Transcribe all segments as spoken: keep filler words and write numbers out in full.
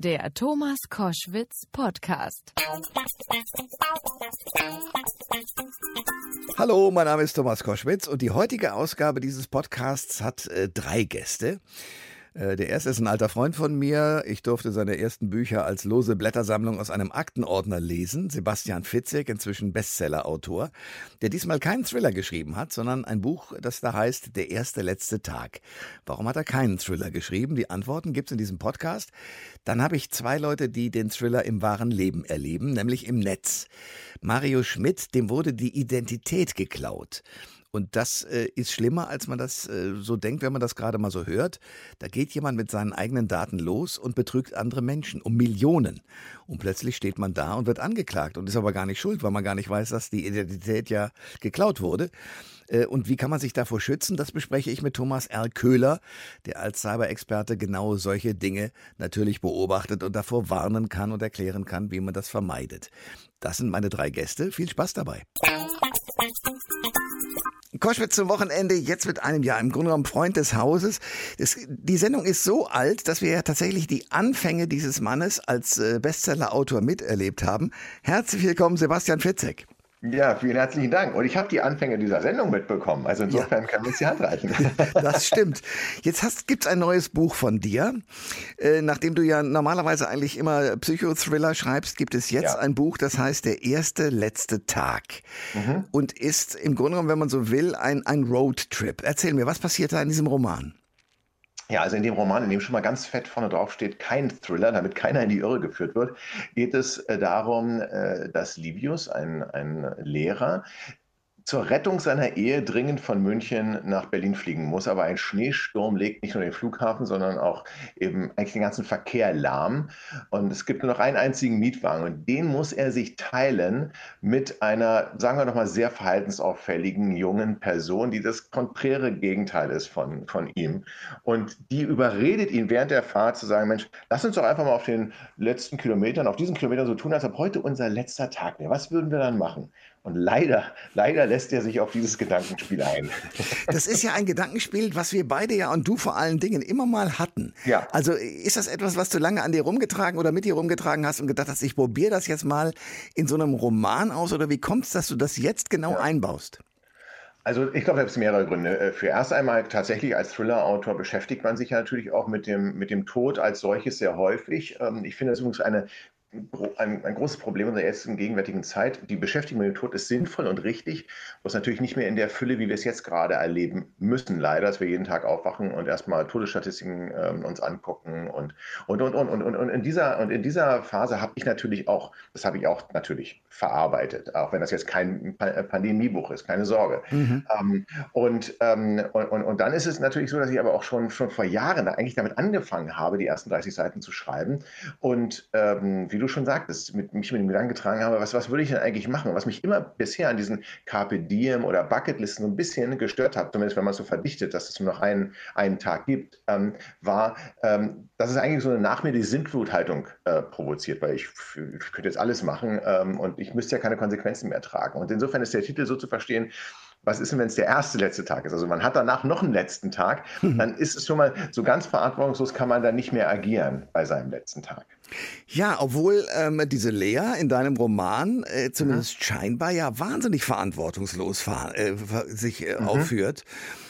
Der Thomas Koschwitz Podcast. Hallo, mein Name ist Thomas Koschwitz und die heutige Ausgabe dieses Podcasts hat äh, drei Gäste. Äh, der erste ist ein alter Freund von mir. Ich durfte seine ersten Bücher als lose Blättersammlung aus einem Aktenordner lesen. Sebastian Fitzek, inzwischen Bestseller-Autor, der diesmal keinen Thriller geschrieben hat, sondern ein Buch, das da heißt Der erste letzte Tag. Warum hat er keinen Thriller geschrieben? Die Antworten gibt's in diesem Podcast. Dann habe ich zwei Leute, die den Thriller im wahren Leben erleben, nämlich im Netz. Mario Schmidt, dem wurde die Identität geklaut. Und das äh, ist schlimmer, als man das äh, so denkt, wenn man das gerade mal so hört. Da geht jemand mit seinen eigenen Daten los und betrügt andere Menschen um Millionen. Und plötzlich steht man da und wird angeklagt und ist aber gar nicht schuld, weil man gar nicht weiß, dass die Identität ja geklaut wurde. Äh, und wie kann man sich davor schützen? Das bespreche ich mit Thomas R. Köhler, der als Cyber-Experte genau solche Dinge natürlich beobachtet und davor warnen kann und erklären kann, wie man das vermeidet. Das sind meine drei Gäste. Viel Spaß dabei. Koschwitz zum Wochenende, jetzt mit einem Jahr, im Grunde genommen Freund des Hauses. Das, die Sendung ist so alt, dass wir ja tatsächlich die Anfänge dieses Mannes als äh, Bestseller-Autor miterlebt haben. Herzlich willkommen, Sebastian Fitzek. Ja, vielen herzlichen Dank. Und ich habe die Anfänge dieser Sendung mitbekommen. Also insofern ja. Können wir uns die Hand reichen. Das stimmt. Jetzt gibt es ein neues Buch von dir. Äh, nachdem du ja normalerweise eigentlich immer Psychothriller schreibst, gibt es jetzt ja. ein Buch, das heißt Der erste letzte Tag. Mhm. Und ist im Grunde genommen, wenn man so will, ein, ein Roadtrip. Erzähl mir, was passiert da in diesem Roman? Ja, also in dem Roman, in dem schon mal ganz fett vorne drauf steht, kein Thriller, damit keiner in die Irre geführt wird, geht es äh, darum, äh, dass Livius, ein, ein Lehrer, zur Rettung seiner Ehe dringend von München nach Berlin fliegen muss. Aber ein Schneesturm legt nicht nur den Flughafen, sondern auch eben eigentlich den ganzen Verkehr lahm. Und es gibt nur noch einen einzigen Mietwagen und den muss er sich teilen mit einer, sagen wir doch mal, sehr verhaltensauffälligen jungen Person, die das konträre Gegenteil ist von, von ihm. Und die überredet ihn während der Fahrt zu sagen, Mensch, lass uns doch einfach mal auf den letzten Kilometern, auf diesen Kilometern so tun, als ob heute unser letzter Tag wäre. Was würden wir dann machen? Und leider, leider lässt er sich auf dieses Gedankenspiel ein. Das ist ja ein Gedankenspiel, was wir beide ja und du vor allen Dingen immer mal hatten. Ja. Also ist das etwas, was du lange an dir rumgetragen oder mit dir rumgetragen hast und gedacht hast, ich probiere das jetzt mal in so einem Roman aus? Oder wie kommt es, dass du das jetzt genau ja. einbaust? Also ich glaube, da gibt es mehrere Gründe. Für erst einmal tatsächlich als Thriller-Autor beschäftigt man sich ja natürlich auch mit dem, mit dem Tod als solches sehr häufig. Ich finde das übrigens eine Ein, ein großes Problem in der jetzigen gegenwärtigen Zeit. Die Beschäftigung mit dem Tod ist sinnvoll und richtig, bloß natürlich nicht mehr in der Fülle, wie wir es jetzt gerade erleben müssen, leider, dass wir jeden Tag aufwachen und erstmal Todesstatistiken ähm, uns angucken und und und und und und in dieser und in dieser Phase habe ich natürlich auch, das habe ich auch natürlich verarbeitet, auch wenn das jetzt kein Pandemiebuch ist, keine Sorge. Mhm. Ähm, und, ähm, und, und und dann ist es natürlich so, dass ich aber auch schon schon vor Jahren eigentlich damit angefangen habe, die ersten dreißig Seiten zu schreiben und ähm, wie du schon sagtest, mit, mich mit dem Gedanken getragen habe, was, was würde ich denn eigentlich machen? Was mich immer bisher an diesen Carpe Diem oder Bucketlisten so ein bisschen gestört hat, zumindest wenn man es so verdichtet, dass es nur noch einen, einen Tag gibt, ähm, war, ähm, dass es eigentlich so eine nach mir die Sintfluthaltung äh, provoziert, weil ich, ich könnte jetzt alles machen ähm, und ich müsste ja keine Konsequenzen mehr tragen. Und insofern ist der Titel so zu verstehen, was ist denn, wenn es der erste letzte Tag ist? Also man hat danach noch einen letzten Tag, dann ist es schon mal so ganz verantwortungslos, kann man dann nicht mehr agieren bei seinem letzten Tag. Ja, obwohl ähm, diese Lea in deinem Roman äh, zumindest mhm. scheinbar ja wahnsinnig verantwortungslos fahr, äh, sich äh, mhm. aufführt.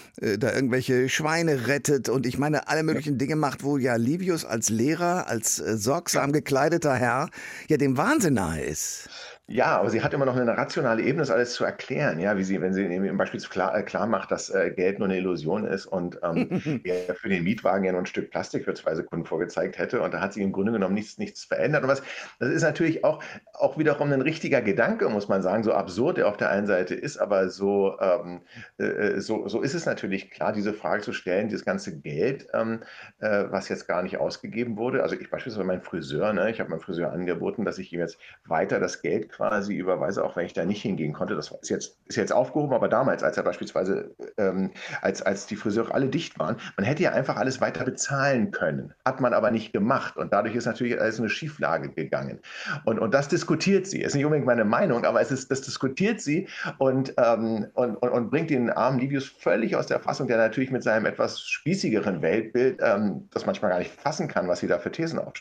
Da irgendwelche Schweine rettet und ich meine alle möglichen Dinge macht, wo ja Livius als Lehrer, als äh, sorgsam gekleideter Herr ja dem Wahnsinn nahe ist. Ja, aber sie hat immer noch eine rationale Ebene, das alles zu erklären, ja, wie sie, wenn sie im Beispiel klar, äh, klar macht, dass äh, Geld nur eine Illusion ist und ähm, er für den Mietwagen ja nur ein Stück Plastik für zwei Sekunden vorgezeigt hätte und da hat sie im Grunde genommen nichts, nichts verändert und was, das ist natürlich auch, auch wiederum ein richtiger Gedanke, muss man sagen, so absurd er auf der einen Seite ist, aber so, ähm, äh, so, so ist es natürlich klar, diese Frage zu stellen, dieses ganze Geld, ähm, äh, was jetzt gar nicht ausgegeben wurde, also ich beispielsweise mein Friseur, ne, ich habe meinem Friseur angeboten, dass ich ihm jetzt weiter das Geld quasi überweise, auch wenn ich da nicht hingehen konnte. Das ist jetzt, ist jetzt aufgehoben, aber damals, als er beispielsweise, ähm, als, als die Friseure alle dicht waren, man hätte ja einfach alles weiter bezahlen können. Hat man aber nicht gemacht. Und dadurch ist natürlich alles in eine Schieflage gegangen. Und, und das diskutiert sie. Ist nicht unbedingt meine Meinung, aber es ist, das diskutiert sie und, ähm, und, und, und bringt den armen Livius völlig aus der Fassung, der natürlich mit seinem etwas spießigeren Weltbild ähm, das manchmal gar nicht fassen kann, was sie da für Thesen aufstellt.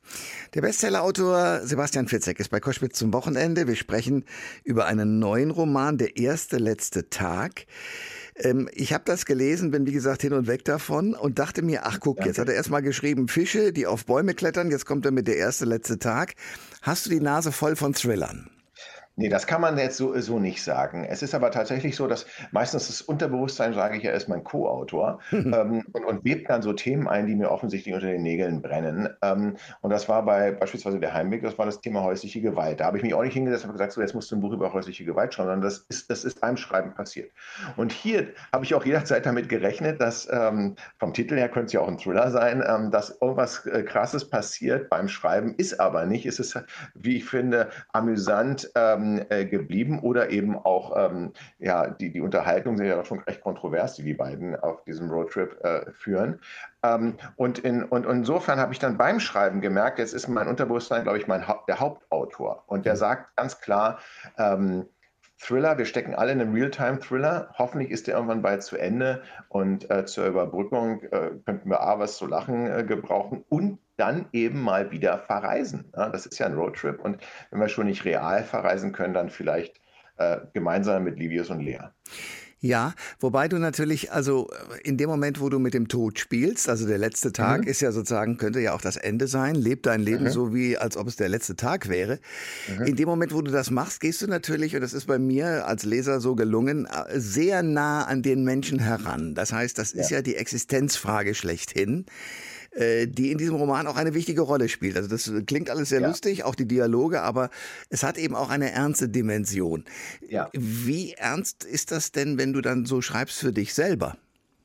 Der Bestsellerautor Sebastian Fitzek ist bei Koschwitz zum Wochenende. Wir sprechen über einen neuen Roman, Der erste letzte Tag. Ähm, ich habe das gelesen, bin wie gesagt hin und weg davon und dachte mir, ach guck, jetzt hat er erstmal geschrieben, Fische, die auf Bäume klettern, jetzt kommt er mit Der erste letzte Tag. Hast du die Nase voll von Thrillern? Nee, das kann man jetzt so, so nicht sagen. Es ist aber tatsächlich so, dass meistens das Unterbewusstsein, sage ich ja, ist mein Co-Autor ähm, und, und webt dann so Themen ein, die mir offensichtlich unter den Nägeln brennen. Ähm, und das war bei beispielsweise Der Heimweg, das war das Thema häusliche Gewalt. Da habe ich mich auch nicht hingesetzt und gesagt, so jetzt musst du ein Buch über häusliche Gewalt schreiben, sondern das ist, das ist beim Schreiben passiert. Und hier habe ich auch jederzeit damit gerechnet, dass ähm, vom Titel her könnte es ja auch ein Thriller sein, ähm, dass irgendwas äh, Krasses passiert beim Schreiben, ist aber nicht. Es ist, wie ich finde, amüsant ähm, geblieben oder eben auch, ähm, ja, die, die Unterhaltungen sind ja doch schon recht kontrovers, die die beiden auf diesem Roadtrip äh, führen. Ähm, und, in, und insofern habe ich dann beim Schreiben gemerkt, jetzt ist mein Unterbewusstsein, glaube ich, mein ha- der Hauptautor. Und der sagt ganz klar, ähm, Thriller, wir stecken alle in einem Realtime-Thriller. Hoffentlich ist der irgendwann bald zu Ende und äh, zur Überbrückung äh, könnten wir A, was zu lachen äh, gebrauchen und dann eben mal wieder verreisen. Ja, das ist ja ein Roadtrip und wenn wir schon nicht real verreisen können, dann vielleicht äh, gemeinsam mit Livius und Lea. Ja, wobei du natürlich, also in dem Moment, wo du mit dem Tod spielst, also der letzte Tag mhm. ist ja sozusagen, könnte ja auch das Ende sein, leb dein Leben mhm. so wie, als ob es der letzte Tag wäre. Mhm. In dem Moment, wo du das machst, gehst du natürlich, und das ist bei mir als Leser so gelungen, sehr nah an den Menschen heran. Das heißt, das ist ja, ja die Existenzfrage schlechthin, die in diesem Roman auch eine wichtige Rolle spielt. Also das klingt alles sehr ja. lustig, auch die Dialoge, aber es hat eben auch eine ernste Dimension. Ja. Wie ernst ist das denn, wenn du dann so schreibst für dich selber?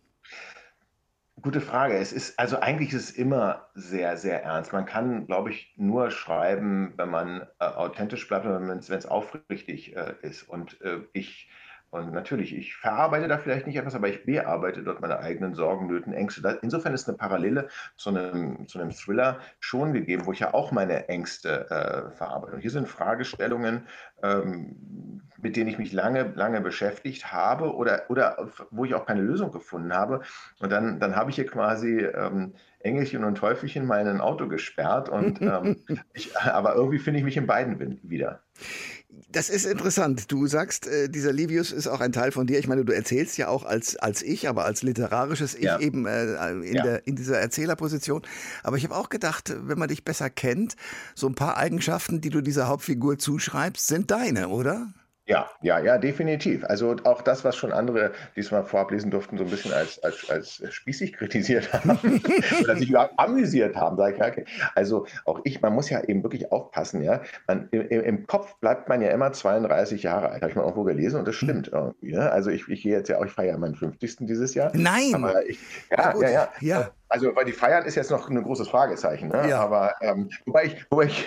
Gute Frage. Es ist, also eigentlich ist es immer sehr, sehr ernst. Man kann, glaube ich, nur schreiben, wenn man äh, authentisch bleibt, wenn es aufrichtig äh, ist. Und äh, ich Und natürlich, ich verarbeite da vielleicht nicht etwas, aber ich bearbeite dort meine eigenen Sorgen, Nöten, Ängste. Insofern ist eine Parallele zu einem, zu einem Thriller schon gegeben, wo ich ja auch meine Ängste äh, verarbeite. Und hier sind Fragestellungen, ähm, mit denen ich mich lange, lange beschäftigt habe oder, oder wo ich auch keine Lösung gefunden habe. Und dann, dann habe ich hier quasi ähm, Engelchen und Teufelchen mal in ein Auto gesperrt. Und, ähm, ich, aber irgendwie finde ich mich in beiden wieder. Das ist interessant. Du sagst, äh, dieser Livius ist auch ein Teil von dir. Ich meine, du erzählst ja auch als, als ich, aber als literarisches Ich ja. eben äh, in, ja. der, in dieser Erzählerposition. Aber ich habe auch gedacht, wenn man dich besser kennt, so ein paar Eigenschaften, die du dieser Hauptfigur zuschreibst, sind deine, oder? Ja, ja, ja, definitiv. Also auch das, was schon andere, die es mal vorab lesen durften, so ein bisschen als, als, als spießig kritisiert haben oder sich überhaupt amüsiert haben, sage ich, okay. Also auch ich, man muss ja eben wirklich aufpassen, ja. Man, im, im Kopf bleibt man ja immer zweiunddreißig Jahre alt, habe ich mal irgendwo gelesen und das stimmt irgendwie. Ne? Also ich, ich gehe jetzt ja auch, ich feiere ja meinen fünfzigsten dieses Jahr. Nein! Aber ich, ja, ja, ja, ja. Also, weil die Feiern ist jetzt noch ein großes Fragezeichen, ne? Ja. Aber ähm, wobei ich, wobei ich,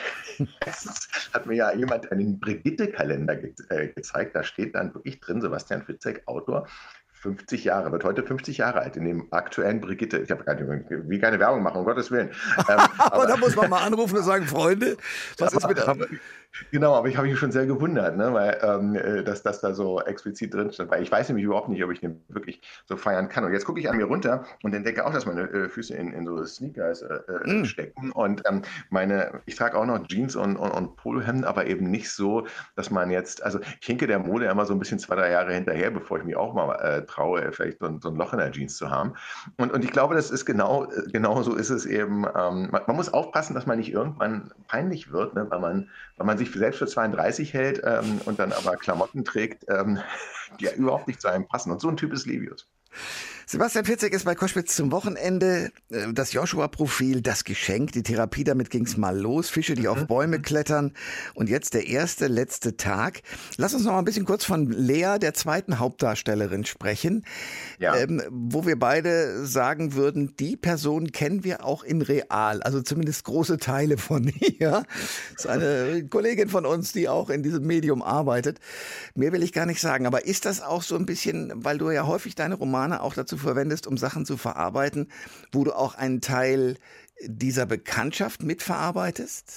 hat mir ja jemand einen Brigitte-Kalender ge äh, gezeigt, da steht dann wirklich drin, Sebastian Fitzek, Autor, fünfzig Jahre, wird heute fünfzig Jahre alt in dem aktuellen Brigitte. Ich habe gar nicht, will keine Werbung machen, um Gottes Willen. Ähm, aber, aber da muss man mal anrufen und sagen, Freunde, was ist mit aber, Genau, aber ich habe mich schon sehr gewundert, ne, weil ähm, dass das da so explizit drin stand. Weil ich weiß nämlich überhaupt nicht, ob ich den wirklich so feiern kann. Und jetzt gucke ich an mir runter und entdecke auch, dass meine äh, Füße in, in so Sneakers äh, mm. stecken. Und ähm, meine, ich trage auch noch Jeans und, und, und Polohemden, aber eben nicht so, dass man jetzt, also ich hinke der Mode immer so ein bisschen zwei, drei Jahre hinterher, bevor ich mich auch mal äh, traue, vielleicht so ein, so ein Loch in der Jeans zu haben. Und, und ich glaube, das ist genau, genau so ist es eben. Ähm, man, man muss aufpassen, dass man nicht irgendwann peinlich wird, ne, weil man, weil man sich selbst für zweiunddreißig hält ähm, und dann aber Klamotten trägt, ähm, die ja überhaupt nicht zu einem passen. Und so ein Typ ist Livius. Sebastian Fitzek ist bei Koschwitz zum Wochenende. Das Joshua-Profil, das Geschenk, die Therapie, damit ging's mal los. Fische, die mhm. auf Bäume klettern. Und jetzt der erste, letzte Tag. Lass uns noch mal ein bisschen kurz von Lea, der zweiten Hauptdarstellerin, sprechen. Ja. Ähm, wo wir beide sagen würden, die Person kennen wir auch in real. Also zumindest große Teile von ihr. Das ist eine Kollegin von uns, die auch in diesem Medium arbeitet. Mehr will ich gar nicht sagen. Aber ist das auch so ein bisschen, weil du ja häufig deine Romane auch dazu verwendest, um Sachen zu verarbeiten, wo du auch einen Teil dieser Bekanntschaft mitverarbeitest?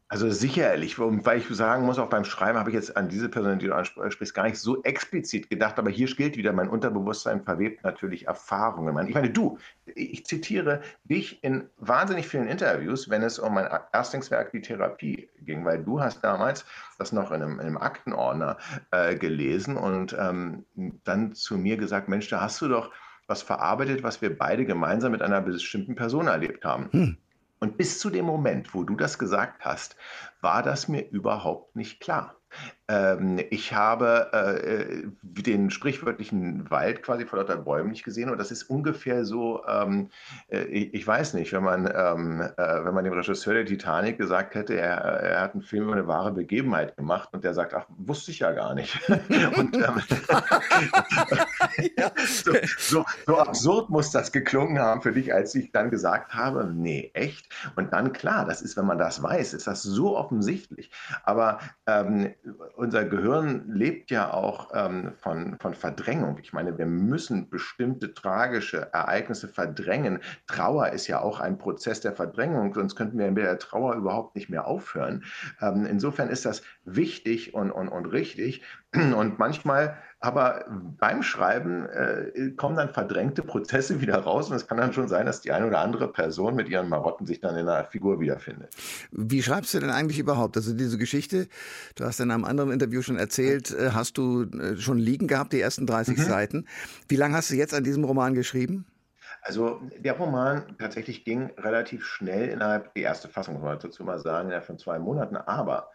Also sicherlich, weil ich sagen muss, auch beim Schreiben habe ich jetzt an diese Person, die du ansprichst, gar nicht so explizit gedacht, aber hier gilt wieder, mein Unterbewusstsein verwebt natürlich Erfahrungen. Ich meine, du, ich zitiere dich in wahnsinnig vielen Interviews, wenn es um mein Erstlingswerk, die Therapie, ging, weil du hast damals das noch in einem, in einem Aktenordner äh, gelesen und ähm, dann zu mir gesagt, Mensch, da hast du doch was verarbeitet, was wir beide gemeinsam mit einer bestimmten Person erlebt haben. Hm. Und bis zu dem Moment, wo du das gesagt hast, war das mir überhaupt nicht klar. Ähm, ich habe äh, den sprichwörtlichen Wald quasi vor lauter Bäumen nicht gesehen und das ist ungefähr so, ähm, äh, ich, ich weiß nicht, wenn man, ähm, äh, wenn man dem Regisseur der Titanic gesagt hätte, er, er hat einen Film über eine wahre Begebenheit gemacht und der sagt, ach, wusste ich ja gar nicht. und ähm, Ja. so, so, so absurd muss das geklungen haben für dich, als ich dann gesagt habe, nee, echt? Und dann klar, das ist, wenn man das weiß, ist das so offensichtlich. Aber ähm, unser Gehirn lebt ja auch ähm, von, von Verdrängung. Ich meine, wir müssen bestimmte tragische Ereignisse verdrängen. Trauer ist ja auch ein Prozess der Verdrängung, sonst könnten wir mit der Trauer überhaupt nicht mehr aufhören. Ähm, insofern ist das wichtig und, und, und richtig. Und manchmal aber beim Schreiben äh, kommen dann verdrängte Prozesse wieder raus und es kann dann schon sein, dass die eine oder andere Person mit ihren Marotten sich dann in einer Figur wiederfindet. Wie schreibst du denn eigentlich überhaupt? Also diese Geschichte, du hast in einem anderen Interview schon erzählt, äh, hast du äh, schon liegen gehabt, die ersten dreißig Mhm. Seiten. Wie lange hast du jetzt an diesem Roman geschrieben? Also der Roman tatsächlich ging relativ schnell innerhalb, die erste Fassung, muss man dazu mal sagen, innerhalb von zwei Monaten, aber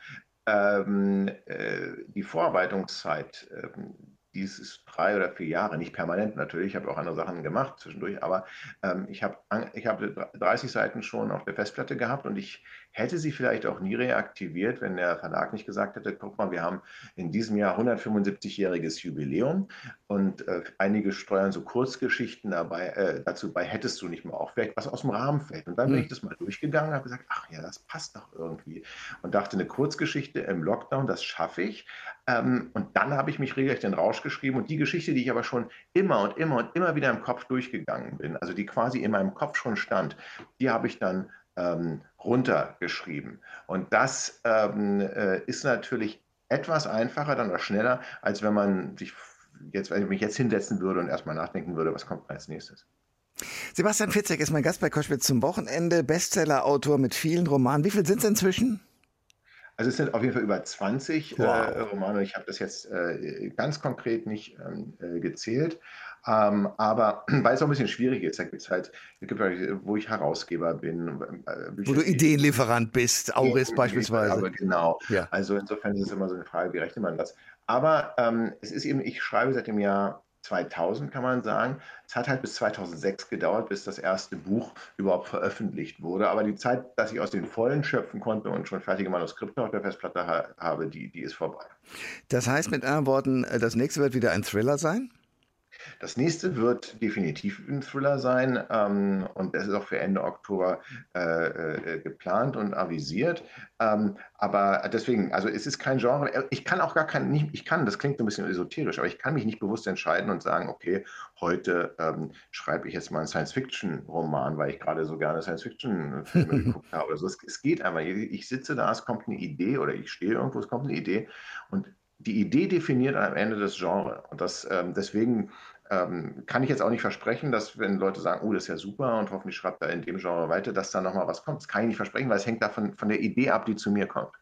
ähm, äh, die Vorarbeitungszeit, ähm, dies ist drei oder vier Jahre, nicht permanent natürlich, ich habe auch andere Sachen gemacht zwischendurch, aber ähm, ich habe ich hab dreißig Seiten schon auf der Festplatte gehabt und ich hätte sie vielleicht auch nie reaktiviert, wenn der Verlag nicht gesagt hätte, guck mal, wir haben in diesem Jahr hundertfünfundsiebzig-jähriges Jubiläum und äh, einige steuern so Kurzgeschichten dabei, äh, dazu bei, hättest du nicht mal auch vielleicht was aus dem Rahmen fällt. Und dann bin Hm. ich das mal durchgegangen und habe gesagt, ach ja, das passt doch irgendwie. Und dachte, eine Kurzgeschichte im Lockdown, das schaffe ich. Ähm, und dann habe ich mich regelrecht in den Rausch geschrieben und die Geschichte, die ich aber schon immer und immer und immer wieder im Kopf durchgegangen bin, also die quasi in meinem Kopf schon stand, die habe ich dann ähm, runtergeschrieben. Und das ähm, äh, ist natürlich etwas einfacher dann oder schneller, als wenn man sich jetzt, wenn ich mich jetzt hinsetzen würde und erstmal nachdenken würde, was kommt als nächstes. Sebastian Fitzek ist mein Gast bei Koschwitz zum Wochenende, Bestseller-Autor mit vielen Romanen. Wie viel sind es inzwischen? Also es sind auf jeden Fall über zwanzig Wow. äh, Romane. Ich habe das jetzt äh, ganz konkret nicht ähm, äh, gezählt. Ähm, aber weil es auch ein bisschen schwierig ist, da gibt es halt, gibt halt, wo ich Herausgeber bin, äh, Wo Bücher, du die Ideenlieferant bist, Auris beispielsweise. aber genau. Ja. Also insofern ist es immer so eine Frage, wie rechnet man das? Aber ähm, es ist eben, ich schreibe seit dem Jahr zweitausend, kann man sagen. Es hat halt bis zweitausendsechs gedauert, bis das erste Buch überhaupt veröffentlicht wurde. Aber die Zeit, dass ich aus den Vollen schöpfen konnte und schon fertige Manuskripte auf der Festplatte ha habe, die, die ist vorbei. Das heißt mit anderen Worten, das nächste wird wieder ein Thriller sein? Das nächste wird definitiv ein Thriller sein ähm, und das ist auch für Ende Oktober äh, äh, geplant und avisiert. Ähm, aber deswegen, also es ist kein Genre. Ich kann auch gar kein, nicht, ich kann, das klingt ein bisschen esoterisch, aber ich kann mich nicht bewusst entscheiden und sagen, okay, heute ähm, schreibe ich jetzt mal einen Science-Fiction-Roman, weil ich gerade so gerne Science-Fiction-Filme geguckt habe. Also es, es geht einfach. Ich sitze da, es kommt eine Idee oder ich stehe irgendwo, es kommt eine Idee und die Idee definiert am Ende das Genre. Und das, ähm, deswegen ähm, kann ich jetzt auch nicht versprechen, dass wenn Leute sagen, oh, das ist ja super und hoffentlich schreibt er in dem Genre weiter, dass da nochmal was kommt. Das kann ich nicht versprechen, weil es hängt davon von der Idee ab, die zu mir kommt.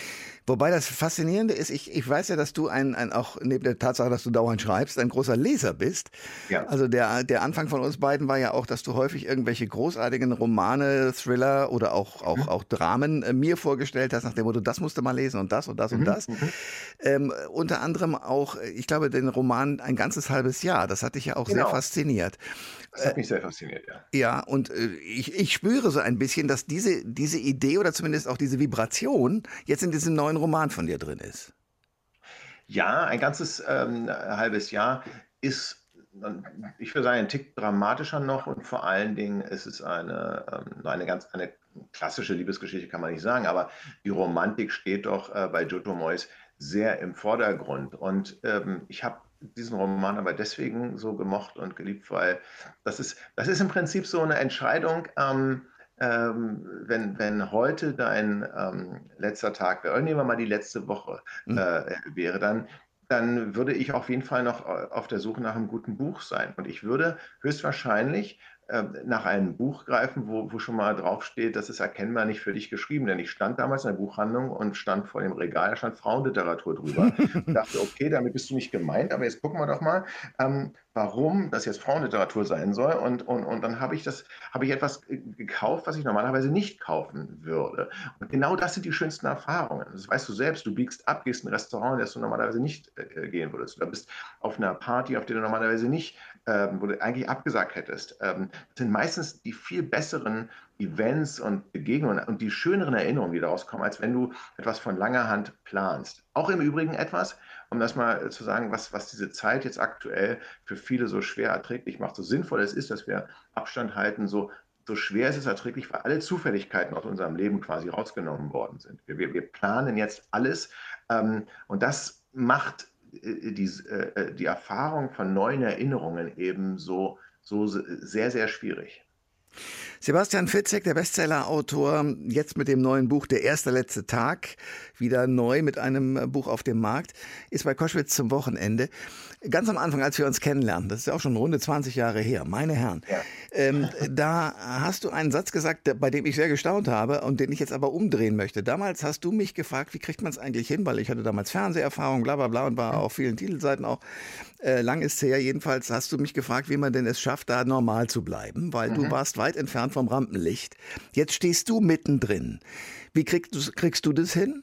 Wobei das Faszinierende ist, ich, ich weiß ja, dass du ein, ein, auch neben der Tatsache, dass du dauernd schreibst, ein großer Leser bist. Ja. Also der, der Anfang von uns beiden war ja auch, dass du häufig irgendwelche großartigen Romane, Thriller oder auch, auch, Mhm. auch Dramen äh, mir vorgestellt hast, nach dem Motto, das musst du mal lesen und das und das und Mhm. das. Mhm. Ähm, unter anderem auch, ich glaube, den Roman Ein ganzes halbes Jahr. Das hat dich ja auch sehr Genau. fasziniert. Das hat mich sehr fasziniert, ja. Ja, und äh, ich, ich spüre so ein bisschen, dass diese, diese Idee oder zumindest auch diese Vibration jetzt in diesem neuen Roman von dir drin ist. Ja, ein ganzes ähm, halbes Jahr ist, ich würde sagen, ein Tick dramatischer noch und vor allen Dingen ist es eine, ähm, eine ganz eine klassische Liebesgeschichte, kann man nicht sagen, aber die Romantik steht doch äh, bei Jojo Moyes sehr im Vordergrund. Und ähm, ich habe diesen Roman aber deswegen so gemocht und geliebt, weil das ist, das ist im Prinzip so eine Entscheidung. Ähm, ähm, wenn, wenn heute dein ähm, letzter Tag wäre, oder nehmen wir mal die letzte Woche Hm. äh, wäre, dann, dann würde ich auf jeden Fall noch äh, auf der Suche nach einem guten Buch sein. Und ich würde höchstwahrscheinlich äh, nach einem Buch greifen, wo, wo schon mal draufsteht, das ist erkennbar nicht für dich geschrieben. Denn ich stand damals in der Buchhandlung und stand vor dem Regal, da stand Frauenliteratur drüber. Und dachte, okay, damit bist du nicht gemeint, aber jetzt gucken wir doch mal, ähm, warum das jetzt Frauenliteratur sein soll. Und, und, und dann habe ich das, habe ich etwas gekauft, was ich normalerweise nicht kaufen würde. Und genau das sind die schönsten Erfahrungen. Das weißt du selbst. Du biegst ab, gehst in ein Restaurant, das du normalerweise nicht äh, gehen würdest. Oder bist auf einer Party, auf der du normalerweise nicht, ähm, wo du eigentlich abgesagt hättest. Ähm, das sind meistens die viel besseren Events und Begegnungen und die schöneren Erinnerungen, die daraus kommen, als wenn du etwas von langer Hand planst. Auch im Übrigen etwas, um das mal zu sagen, was, was diese Zeit jetzt aktuell für viele so schwer erträglich macht. So sinnvoll es ist, dass wir Abstand halten, so, so schwer ist es erträglich, weil alle Zufälligkeiten aus unserem Leben quasi rausgenommen worden sind. Wir, wir, wir planen jetzt alles ähm, und das macht äh, die, äh, die Erfahrung von neuen Erinnerungen eben so, so sehr, sehr schwierig. Sebastian Fitzek, der Bestsellerautor, jetzt mit dem neuen Buch Der erste letzte Tag, wieder neu mit einem Buch auf dem Markt, ist bei Koschwitz zum Wochenende. Ganz am Anfang, als wir uns kennenlernten, das ist ja auch schon runde zwanzig Jahre her, meine Herren, Ja. ähm, da hast du einen Satz gesagt, der- bei dem ich sehr gestaunt habe und den ich jetzt aber umdrehen möchte. Damals hast du mich gefragt, wie kriegt man es eigentlich hin, weil ich hatte damals Fernseherfahrung, bla bla bla und war auf vielen Titelseiten auch. Äh, lang ist es her, jedenfalls hast du mich gefragt, wie man denn es schafft, da normal zu bleiben, weil du Mhm. warst weit entfernt vom Rampenlicht. Jetzt stehst du mittendrin. Wie kriegst du, kriegst du das hin?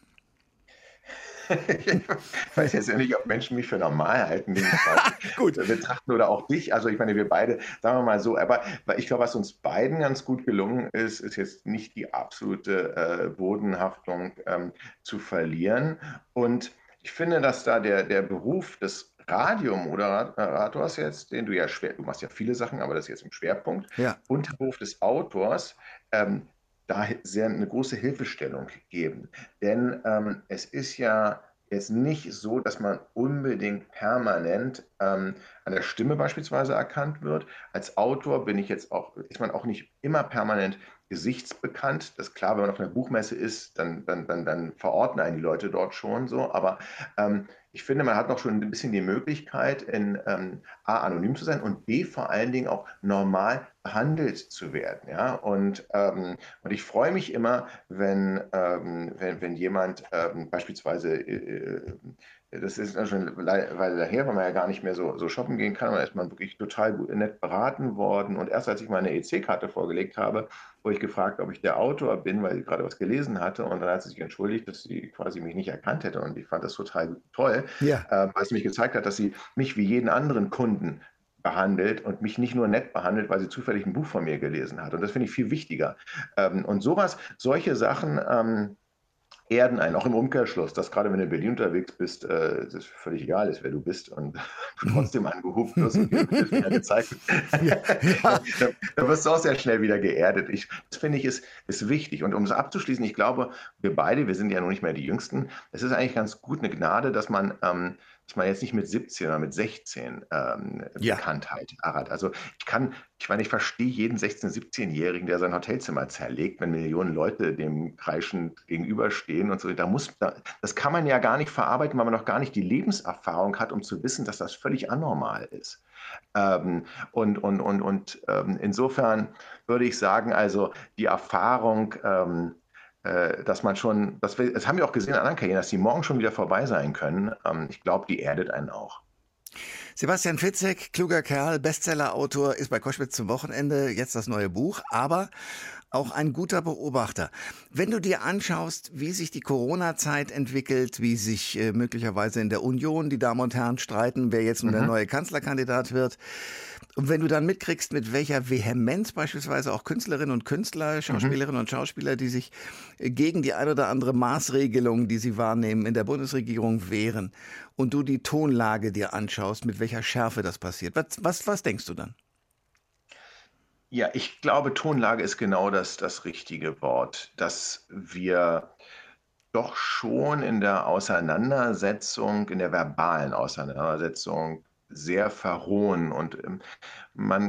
Ich weiß jetzt ja nicht, ob Menschen mich für normal halten, den Gut. betrachten oder auch dich. Also ich meine, wir beide, sagen wir mal so, aber ich glaube, was uns beiden ganz gut gelungen ist, ist jetzt nicht die absolute äh, Bodenhaftung ähm, zu verlieren. Und ich finde, dass da der, der Beruf des Radiomoderators jetzt, den du ja schwer, du machst ja viele Sachen, aber das ist jetzt im Schwerpunkt, Ja. und der Beruf des Autors, ähm, da sehr eine große Hilfestellung geben. Denn ähm, es ist ja jetzt nicht so, dass man unbedingt permanent ähm, an der Stimme beispielsweise erkannt wird. Als Autor bin ich jetzt auch, ist man auch nicht immer permanent gesichtsbekannt. Das ist klar, wenn man auf einer Buchmesse ist, dann, dann, dann, dann verorten einen die Leute dort schon so. Aber ähm, ich finde, man hat noch schon ein bisschen die Möglichkeit, in ähm, A, anonym zu sein und B, vor allen Dingen auch normal behandelt zu werden. Ja? Und, ähm, und ich freue mich immer, wenn, ähm, wenn, wenn jemand ähm, beispielsweise, äh, das ist schon eine Weile daher, weil man ja gar nicht mehr so, so shoppen gehen kann, aber ist man wirklich total gut, nett beraten worden. Und erst als ich meine E C-Karte vorgelegt habe, wurde ich gefragt, ob ich der Autor bin, weil sie gerade was gelesen hatte. Und dann hat sie sich entschuldigt, dass sie quasi mich nicht erkannt hätte. Und ich fand das total toll, Ja. äh, weil es mich gezeigt hat, dass sie mich wie jeden anderen Kunden behandelt und mich nicht nur nett behandelt, weil sie zufällig ein Buch von mir gelesen hat. Und das finde ich viel wichtiger. Ähm, und sowas, solche Sachen ähm, erden einen, auch im Umkehrschluss, dass gerade wenn du in Berlin unterwegs bist, äh, es ist völlig egal ist, wer du bist und du trotzdem angehupt wirst und dir mit dem Finger gezeigt wird. Ja. Ja. da, da wirst du auch sehr schnell wieder geerdet. Ich, das finde ich ist, ist wichtig. Und um es abzuschließen, ich glaube, wir beide, wir sind ja noch nicht mehr die Jüngsten, es ist eigentlich ganz gut eine Gnade, dass man, ähm, dass man jetzt nicht mit siebzehn oder mit sechzehn ähm, Ja. Bekanntheit hat. Also ich kann, ich meine, ich verstehe jeden sechzehn-, siebzehn-Jährigen, der sein Hotelzimmer zerlegt, wenn Millionen Leute dem kreischend gegenüberstehen und so. Da muss, da, das kann man ja gar nicht verarbeiten, weil man noch gar nicht die Lebenserfahrung hat, um zu wissen, dass das völlig anormal ist. Ähm, und und, und, und ähm, insofern würde ich sagen, also die Erfahrung, ähm, äh, dass man schon, dass wir, das haben wir auch gesehen in anderen Karrieren, dass die morgen schon wieder vorbei sein können. Ähm, ich glaube, die erdet einen auch. Sebastian Fitzek, kluger Kerl, Bestsellerautor, ist bei Koschwitz zum Wochenende, jetzt das neue Buch, aber auch ein guter Beobachter. Wenn du dir anschaust, wie sich die Corona-Zeit entwickelt, wie sich äh, möglicherweise in der Union die Damen und Herren streiten, wer jetzt nun der Mhm. neue Kanzlerkandidat wird, und wenn du dann mitkriegst, mit welcher Vehemenz beispielsweise auch Künstlerinnen und Künstler, Schauspielerinnen und Schauspieler, die sich äh, gegen die ein oder andere Maßregelung, die sie wahrnehmen, in der Bundesregierung wehren, und du die Tonlage dir anschaust, mit welcher Schärfe das passiert, was, was, was denkst du dann? Ja, ich glaube, Tonlage ist genau das, das richtige Wort, dass wir doch schon in der Auseinandersetzung, in der verbalen Auseinandersetzung sehr verrohen und ähm, man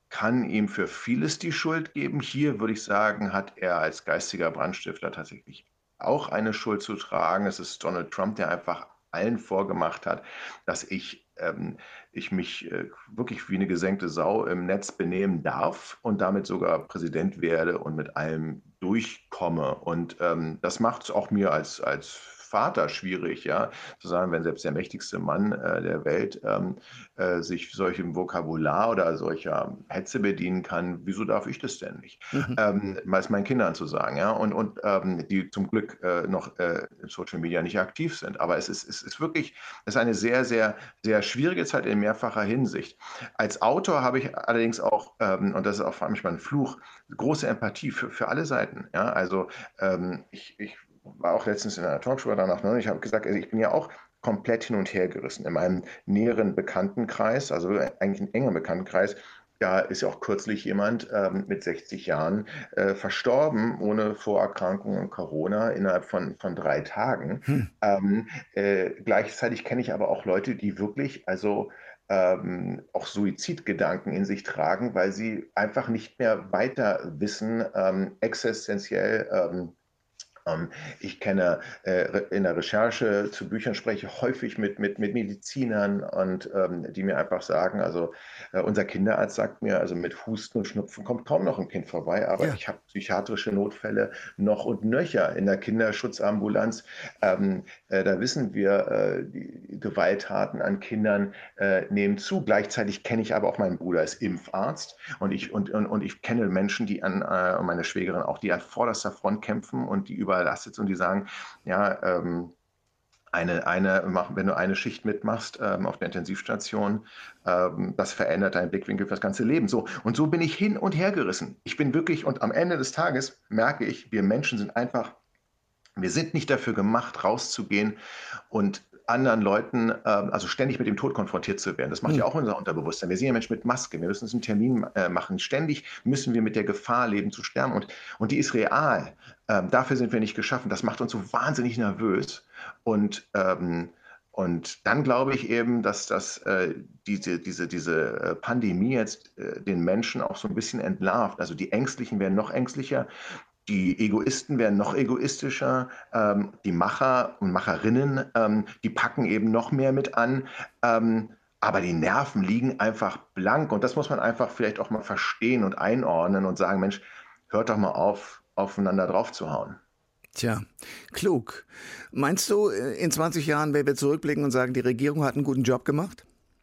kann ihm für vieles die Schuld geben. Hier würde ich sagen, hat er als geistiger Brandstifter tatsächlich auch eine Schuld zu tragen. Es ist Donald Trump, der einfach allen vorgemacht hat, dass ich, ähm, ich mich äh, wirklich wie eine gesenkte Sau im Netz benehmen darf und damit sogar Präsident werde und mit allem durchkomme. Und ähm, das macht es auch mir als, als Vater schwierig, ja, zu sagen, wenn selbst der mächtigste Mann äh, der Welt ähm, äh, sich solchem Vokabular oder solcher Hetze bedienen kann, wieso darf ich das denn nicht? Mhm. Ähm, mal es meinen Kindern zu sagen, ja, und, und ähm, die zum Glück äh, noch äh, in Social Media nicht aktiv sind. Aber es ist, es ist wirklich, es ist eine sehr, sehr, sehr schwierige Zeit in mehrfacher Hinsicht. Als Autor habe ich allerdings auch, ähm, und das ist auch manchmal ein Fluch, große Empathie für, für alle Seiten. Ja? Also ähm, ich, ich war auch letztens in einer Talkshow danach, ne? Ich habe gesagt, also ich bin ja auch komplett hin und her gerissen. In meinem näheren Bekanntenkreis, also eigentlich ein enger Bekanntenkreis, da ist ja auch kürzlich jemand ähm, mit sechzig Jahren äh, verstorben, ohne Vorerkrankung und Corona, innerhalb von, von drei Tagen. Hm. Ähm, äh, gleichzeitig kenne ich aber auch Leute, die wirklich, also ähm, auch Suizidgedanken in sich tragen, weil sie einfach nicht mehr weiter wissen, ähm, existenziell. Ähm, ähm, Ich kenne äh, in der Recherche zu Büchern spreche ich häufig mit, mit, mit Medizinern und ähm, die mir einfach sagen, also äh, unser Kinderarzt sagt mir, also mit Husten und Schnupfen kommt kaum noch ein Kind vorbei, aber Ja. ich habe psychiatrische Notfälle noch und nöcher in der Kinderschutzambulanz. Ähm, äh, da wissen wir, äh, die Gewalttaten an Kindern äh, nehmen zu. Gleichzeitig kenne ich aber auch meinen Bruder als Impfarzt und ich, und, und, und ich kenne Menschen, die an, äh, und meine Schwägerin auch, die an vorderster Front kämpfen und die überlastet sind und die sagen, ja, ähm, eine, eine, wenn du eine Schicht mitmachst ähm, auf der Intensivstation, ähm, das verändert deinen Blickwinkel für das ganze Leben. So, und so bin ich hin und her gerissen. Ich bin wirklich, und am Ende des Tages merke ich, wir Menschen sind einfach, wir sind nicht dafür gemacht, rauszugehen und anderen Leuten, ähm, also ständig mit dem Tod konfrontiert zu werden. Das macht Hm. ja auch unser Unterbewusstsein. Wir sind ja Menschen mit Maske. Wir müssen uns einen Termin äh, machen. Ständig müssen wir mit der Gefahr leben zu sterben. Und, und die ist real. Ähm, dafür sind wir nicht geschaffen. Das macht uns so wahnsinnig nervös. Und, ähm, und dann glaube ich eben, dass das, äh, diese, diese, diese äh, Pandemie jetzt äh, den Menschen auch so ein bisschen entlarvt. Also die Ängstlichen werden noch ängstlicher. Die Egoisten werden noch egoistischer, ähm, die Macher und Macherinnen, ähm, die packen eben noch mehr mit an, ähm, aber die Nerven liegen einfach blank und das muss man einfach vielleicht auch mal verstehen und einordnen und sagen, Mensch, hört doch mal auf, aufeinander draufzuhauen. Tja, klug. Meinst du, in zwanzig Jahren werden wir zurückblicken und sagen, die Regierung hat einen guten Job gemacht?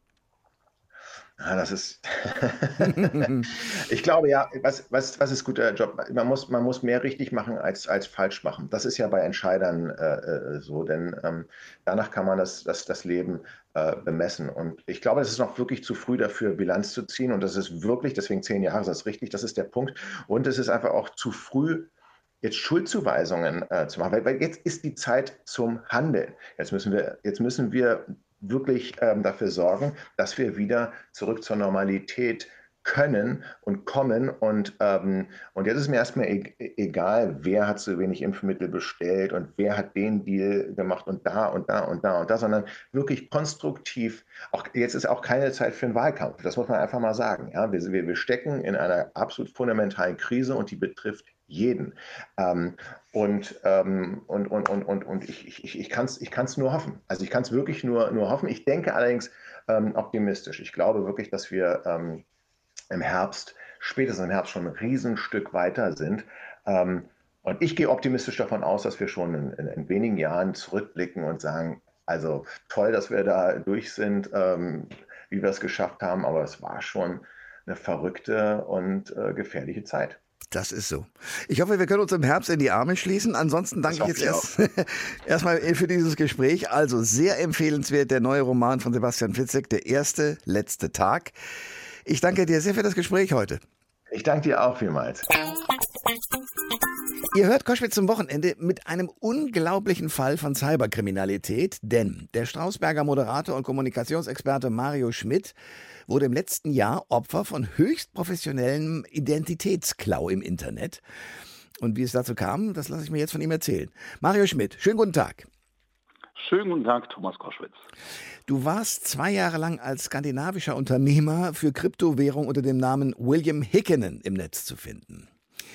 Ja, das ist, ich glaube ja, was, was, was ist guter Job? Man muss, man muss mehr richtig machen als, als falsch machen. Das ist ja bei Entscheidern äh, so, denn ähm, danach kann man das, das, das Leben äh, bemessen. Und ich glaube, es ist noch wirklich zu früh dafür, Bilanz zu ziehen. Und das ist wirklich, deswegen zehn Jahre ist das richtig, das ist der Punkt. Und es ist einfach auch zu früh, jetzt Schuldzuweisungen äh, zu machen, weil, weil jetzt ist die Zeit zum Handeln. Jetzt müssen wir, jetzt müssen wir wirklich ähm, dafür sorgen, dass wir wieder zurück zur Normalität können und kommen. Und, ähm, und jetzt ist mir erstmal e egal, wer hat so wenig Impfmittel bestellt und wer hat den Deal gemacht und da und da und da und da, sondern wirklich konstruktiv. Auch, jetzt ist auch keine Zeit für einen Wahlkampf. Das muss man einfach mal sagen. Ja? Wir, wir, wir stecken in einer absolut fundamentalen Krise und die betrifft jeden. Ähm, und, ähm, und, und, und, und, und ich, ich, ich kann es ich kann's nur hoffen. Also ich kann es wirklich nur, nur hoffen. Ich denke allerdings ähm, optimistisch. Ich glaube wirklich, dass wir ähm, im Herbst, spätestens im Herbst schon ein Riesenstück weiter sind. Ähm, und ich gehe optimistisch davon aus, dass wir schon in, in, in wenigen Jahren zurückblicken und sagen, also toll, dass wir da durch sind, ähm, wie wir es geschafft haben, aber es war schon eine verrückte und äh, gefährliche Zeit. Das ist so. Ich hoffe, wir können uns im Herbst in die Arme schließen. Ansonsten danke ich jetzt erst, erstmal für dieses Gespräch. Also sehr empfehlenswert der neue Roman von Sebastian Fitzek, Der erste, letzte Tag. Ich danke dir sehr für das Gespräch heute. Ich danke dir auch vielmals. Ihr hört Koschwitz zum Wochenende mit einem unglaublichen Fall von Cyberkriminalität, denn der Strausberger Moderator und Kommunikationsexperte Mario Schmidt wurde im letzten Jahr Opfer von höchst professionellem Identitätsklau im Internet. Und wie es dazu kam, das lasse ich mir jetzt von ihm erzählen. Mario Schmidt, schönen guten Tag. Schönen guten Tag, Thomas Koschwitz. Du warst zwei Jahre lang als skandinavischer Unternehmer für Kryptowährung unter dem Namen William Hickinen im Netz zu finden.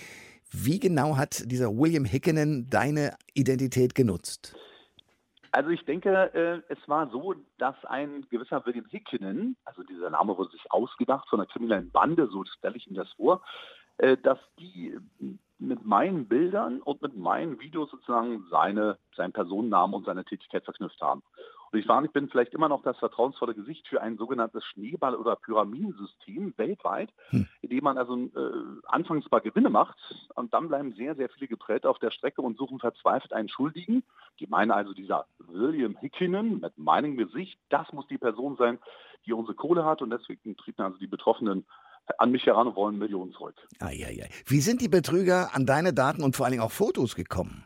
Wie genau hat dieser William Hickinen deine Identität genutzt? Also ich denke, äh, es war so, dass ein gewisser William Hickinen, also dieser Name wurde sich ausgedacht von einer kriminellen Bande, so stelle ich ihm das vor, äh, dass die mit meinen Bildern und mit meinen Videos sozusagen seine, seinen Personennamen und seine Tätigkeit verknüpft haben. Und ich war, ich bin vielleicht immer noch das vertrauensvolle Gesicht für ein sogenanntes Schneeball- oder Pyramidensystem weltweit, Hm. in dem man also äh, anfangs mal Gewinne macht und dann bleiben sehr, sehr viele geprellt auf der Strecke und suchen verzweifelt einen Schuldigen. Die meinen also, dieser William Hickinen mit meinem Gesicht, das muss die Person sein, die unsere Kohle hat, und deswegen treten also die Betroffenen an mich heran und wollen Millionen zurück. Eieiei. Wie sind die Betrüger an deine Daten und vor allen Dingen auch Fotos gekommen?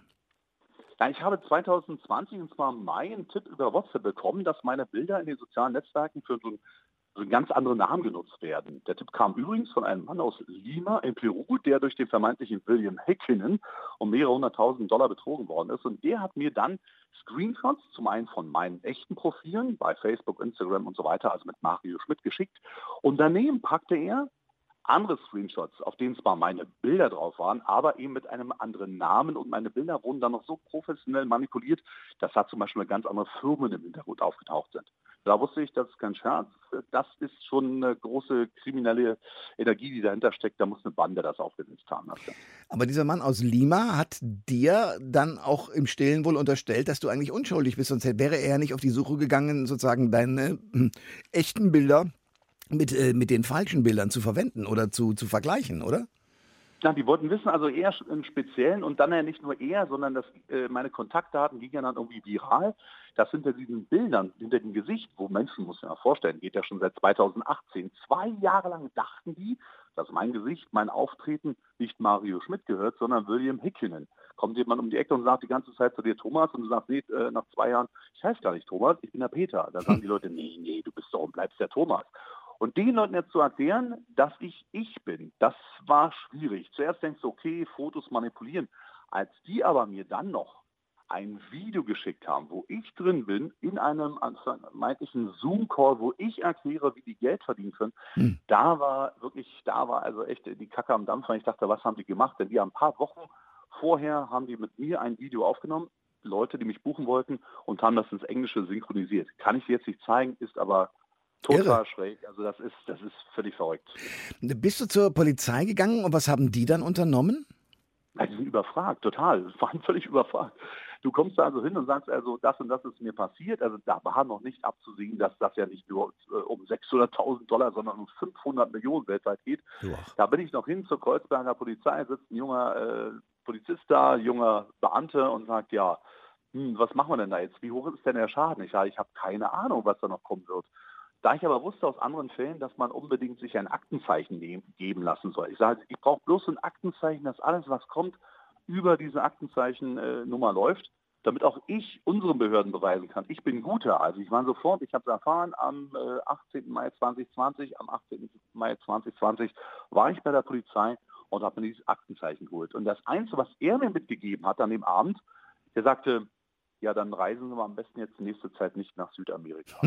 Ja, ich habe zwanzig zwanzig, und zwar im Mai, einen Tipp über WhatsApp bekommen, dass meine Bilder in den sozialen Netzwerken für so einen, so einen ganz anderen Namen genutzt werden. Der Tipp kam übrigens von einem Mann aus Lima in Peru, der durch den vermeintlichen William Hickinen um mehrere hunderttausend Dollar betrogen worden ist. Und der hat mir dann Screenshots, zum einen von meinen echten Profilen bei Facebook, Instagram und so weiter, also mit Mario Schmidt, geschickt. Und daneben packte er andere Screenshots, auf denen zwar meine Bilder drauf waren, aber eben mit einem anderen Namen, und meine Bilder wurden dann noch so professionell manipuliert, dass da zum Beispiel ganz andere Firmen im Hintergrund aufgetaucht sind. Da wusste ich, das ist kein Scherz, das ist schon eine große kriminelle Energie, die dahinter steckt, da muss eine Bande das aufgesetzt haben. Aber dieser Mann aus Lima hat dir dann auch im Stillen wohl unterstellt, dass du eigentlich unschuldig bist, sonst wäre er ja nicht auf die Suche gegangen, sozusagen deine äh, echten Bilder mit, äh, mit den falschen Bildern zu verwenden oder zu, zu vergleichen, oder? Ja, die wollten wissen, also eher im Speziellen, und dann ja nicht nur er, sondern das, äh, meine Kontaktdaten gingen ja dann irgendwie viral. Das hinter diesen Bildern, hinter dem Gesicht, wo Menschen, muss man sich ja vorstellen, geht ja schon seit zweitausendachtzehn. Zwei Jahre lang dachten die, dass mein Gesicht, mein Auftreten nicht Mario Schmidt gehört, sondern William Hickinen. Kommt jemand um die Ecke und sagt die ganze Zeit zu dir Thomas, und du sagst, nee, äh, nach zwei Jahren, ich heiße gar nicht Thomas, ich bin der Peter. Da sagen die Leute, nee, nee, du bist doch und bleibst der Thomas. Und den Leuten jetzt zu erklären, dass ich ich bin, das war schwierig. Zuerst denkst du, okay, Fotos manipulieren. Als die aber mir dann noch ein Video geschickt haben, wo ich drin bin, in einem vermeintlichen Zoom-Call, wo ich erkläre, wie die Geld verdienen können, hm. da war wirklich, da war also echt die Kacke am Dampfer. Ich dachte, was haben die gemacht? Denn die haben ein paar Wochen vorher, haben die mit mir ein Video aufgenommen, Leute, die mich buchen wollten, und haben das ins Englische synchronisiert. Kann ich dir jetzt nicht zeigen, ist aber total Irre. Schräg, also das ist, das ist völlig verrückt. Bist du zur Polizei gegangen und was haben die dann unternommen? Ja, die sind überfragt, total, waren völlig überfragt. Du kommst da also hin und sagst, also das und das ist mir passiert, also da war noch nicht abzusehen, dass das ja nicht nur äh, um sechshunderttausend Dollar, sondern um fünfhundert Millionen weltweit geht. Ja. Da bin ich noch hin zur Kreuzberger Polizei, sitzt ein junger äh, Polizist da, junger Beamter, und sagt, ja, hm, was machen wir denn da jetzt, wie hoch ist denn der Schaden? Ich sage, ich habe keine Ahnung, was da noch kommen wird. Da ich aber wusste aus anderen Fällen, dass man unbedingt sich ein Aktenzeichen nehmen, geben lassen soll. Ich sage, ich brauche bloß ein Aktenzeichen, dass alles, was kommt, über diese Aktenzeichen-Nummer äh, läuft, damit auch ich unseren Behörden beweisen kann. Ich bin guter. Also ich war sofort, ich habe es erfahren, am äh, achtzehnten Mai zweitausendzwanzig, am achtzehnten Mai zweitausendzwanzig war ich bei der Polizei und habe mir dieses Aktenzeichen geholt. Und das Einzige, was er mir mitgegeben hat an dem Abend, der sagte, ja, dann reisen Sie mal am besten jetzt nächste Zeit nicht nach Südamerika.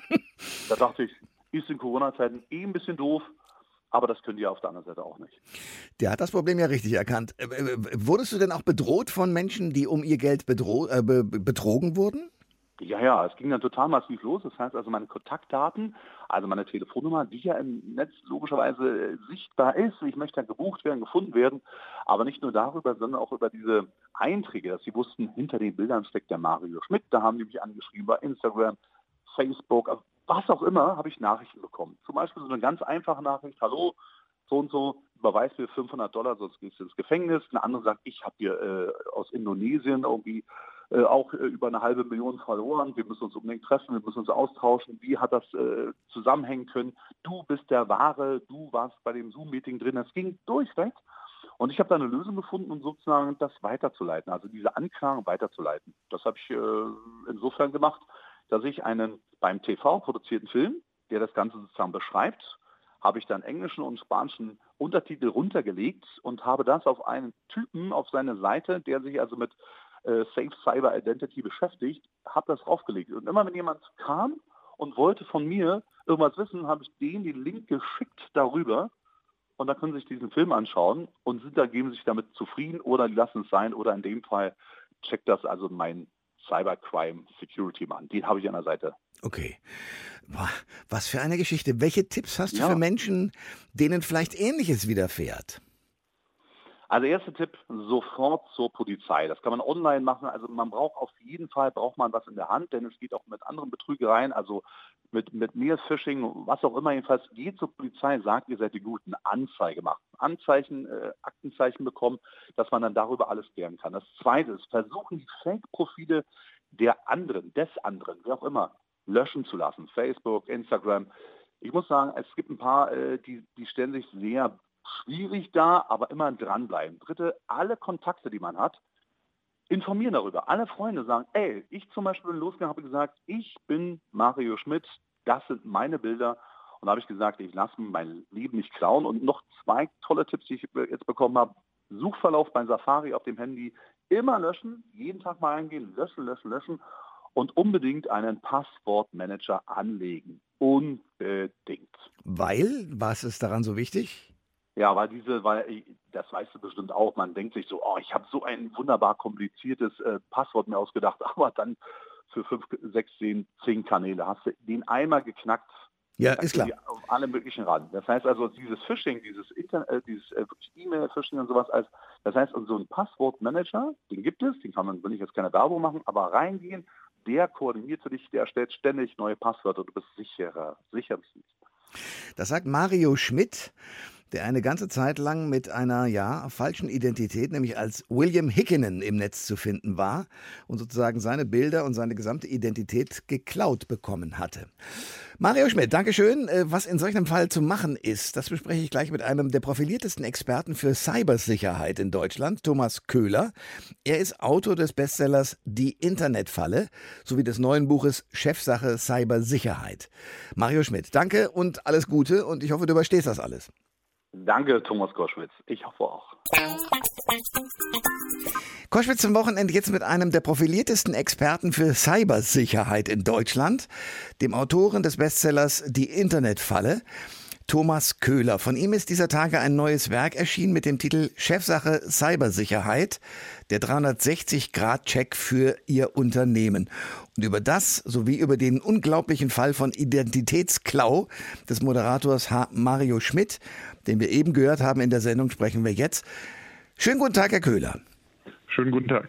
Da dachte ich, ist in Corona-Zeiten eh ein bisschen doof, aber das können die auf der anderen Seite auch nicht. Der hat das Problem ja richtig erkannt. Wurdest du denn auch bedroht von Menschen, die um ihr Geld bedro- äh, be- betrogen wurden? Ja, ja, es ging dann total massiv los. Das heißt also, meine Kontaktdaten, also meine Telefonnummer, die ja im Netz logischerweise sichtbar ist. Ich möchte ja gebucht werden, gefunden werden. Aber nicht nur darüber, sondern auch über diese Einträge, dass sie wussten, hinter den Bildern steckt der Mario Schmidt. Da haben die mich angeschrieben bei Instagram, Facebook, was auch immer, habe ich Nachrichten bekommen. Zum Beispiel so eine ganz einfache Nachricht, hallo, so und so, überweis mir fünfhundert Dollar, sonst gehst du ins Gefängnis. Eine andere sagt, ich habe hier äh, aus Indonesien irgendwie äh, auch äh, über eine halbe Million verloren. Wir müssen uns unbedingt treffen, wir müssen uns austauschen. Wie hat das äh, zusammenhängen können? Du bist der Wahre, du warst bei dem Zoom-Meeting drin. Das ging durchweg. Und ich habe da eine Lösung gefunden, um sozusagen das weiterzuleiten, also diese Anklagen weiterzuleiten. Das habe ich äh, insofern gemacht, dass ich einen beim T V produzierten Film, der das Ganze sozusagen beschreibt, habe ich dann englischen und spanischen Untertitel runtergelegt und habe das auf einen Typen auf seine Seite, der sich also mit äh, Safe Cyber Identity beschäftigt, habe das draufgelegt. Und immer wenn jemand kam und wollte von mir irgendwas wissen, habe ich denen den Link geschickt darüber. Und da können Sie sich diesen Film anschauen und sind da, geben sich damit zufrieden oder die lassen es sein. Oder in dem Fall checkt das also mein Cybercrime Security Mann. Den habe ich an der Seite. Okay. Boah, was für eine Geschichte. Welche Tipps hast du Ja. für Menschen, denen vielleicht Ähnliches widerfährt? Also erster Tipp, sofort zur Polizei. Das kann man online machen. Also man braucht auf jeden Fall, braucht man was in der Hand, denn es geht auch mit anderen Betrügereien, also mit, mit Mail-Phishing, was auch immer. Jedenfalls geht zur Polizei, sagt, ihr seid die Guten, Anzeige machen. Anzeichen, äh, Aktenzeichen bekommen, dass man dann darüber alles klären kann. Das Zweite ist, versuchen die Fake-Profile der anderen, des anderen, wie auch immer, löschen zu lassen. Facebook, Instagram. Ich muss sagen, es gibt ein paar, äh, die, die stellen sich sehr schwierig da, aber immer dranbleiben. Dritte, alle Kontakte, die man hat, informieren darüber. Alle Freunde sagen, ey, ich zum Beispiel bin losgegangen, habe gesagt, ich bin Mario Schmidt, das sind meine Bilder. Und da habe ich gesagt, ich lasse mir mein Leben nicht klauen. Und noch zwei tolle Tipps, die ich jetzt bekommen habe. Suchverlauf bei Safari auf dem Handy immer löschen, jeden Tag mal reingehen, löschen, löschen, löschen. Und unbedingt einen Passwortmanager anlegen. Unbedingt. Weil? Was ist daran so wichtig? Ja, weil diese, weil das weißt du bestimmt auch, man denkt sich so, oh, ich habe so ein wunderbar kompliziertes äh, Passwort mir ausgedacht, aber dann für fünf, sechs, zehn, zehn Kanäle hast du den einmal geknackt. Ja, ist klar. Auf alle möglichen ran. Das heißt also, dieses Phishing, dieses Internet, äh, dieses äh, E-Mail-Phishing und sowas, als, das heißt, so ein Passwortmanager, den gibt es, den kann man, will ich jetzt keine Werbung machen, aber reingehen, der koordiniert für dich, der erstellt ständig neue Passwörter, du bist sicherer, sicherst nicht. Das sagt Mario Schmidt, der eine ganze Zeit lang mit einer, ja, falschen Identität, nämlich als William Hickinen im Netz zu finden war und sozusagen seine Bilder und seine gesamte Identität geklaut bekommen hatte. Mario Schmidt, Dankeschön. Was in solch einem Fall zu machen ist, das bespreche ich gleich mit einem der profiliertesten Experten für Cybersicherheit in Deutschland, Thomas Köhler. Er ist Autor des Bestsellers Die Internetfalle sowie des neuen Buches Chefsache Cybersicherheit. Mario Schmidt, danke und alles Gute und ich hoffe, du überstehst das alles. Danke, Thomas Koschwitz. Ich hoffe auch. Koschwitz zum Wochenende jetzt mit einem der profiliertesten Experten für Cybersicherheit in Deutschland, dem Autoren des Bestsellers Die Internetfalle, Thomas Köhler. Von ihm ist dieser Tage ein neues Werk erschienen mit dem Titel Chefsache Cybersicherheit, der dreihundertsechzig Grad Check für Ihr Unternehmen. Und über das sowie über den unglaublichen Fall von Identitätsklau des Moderators H. Mario Schmidt, den wir eben gehört haben in der Sendung, sprechen wir jetzt. Schönen guten Tag, Herr Köhler. Schönen guten Tag.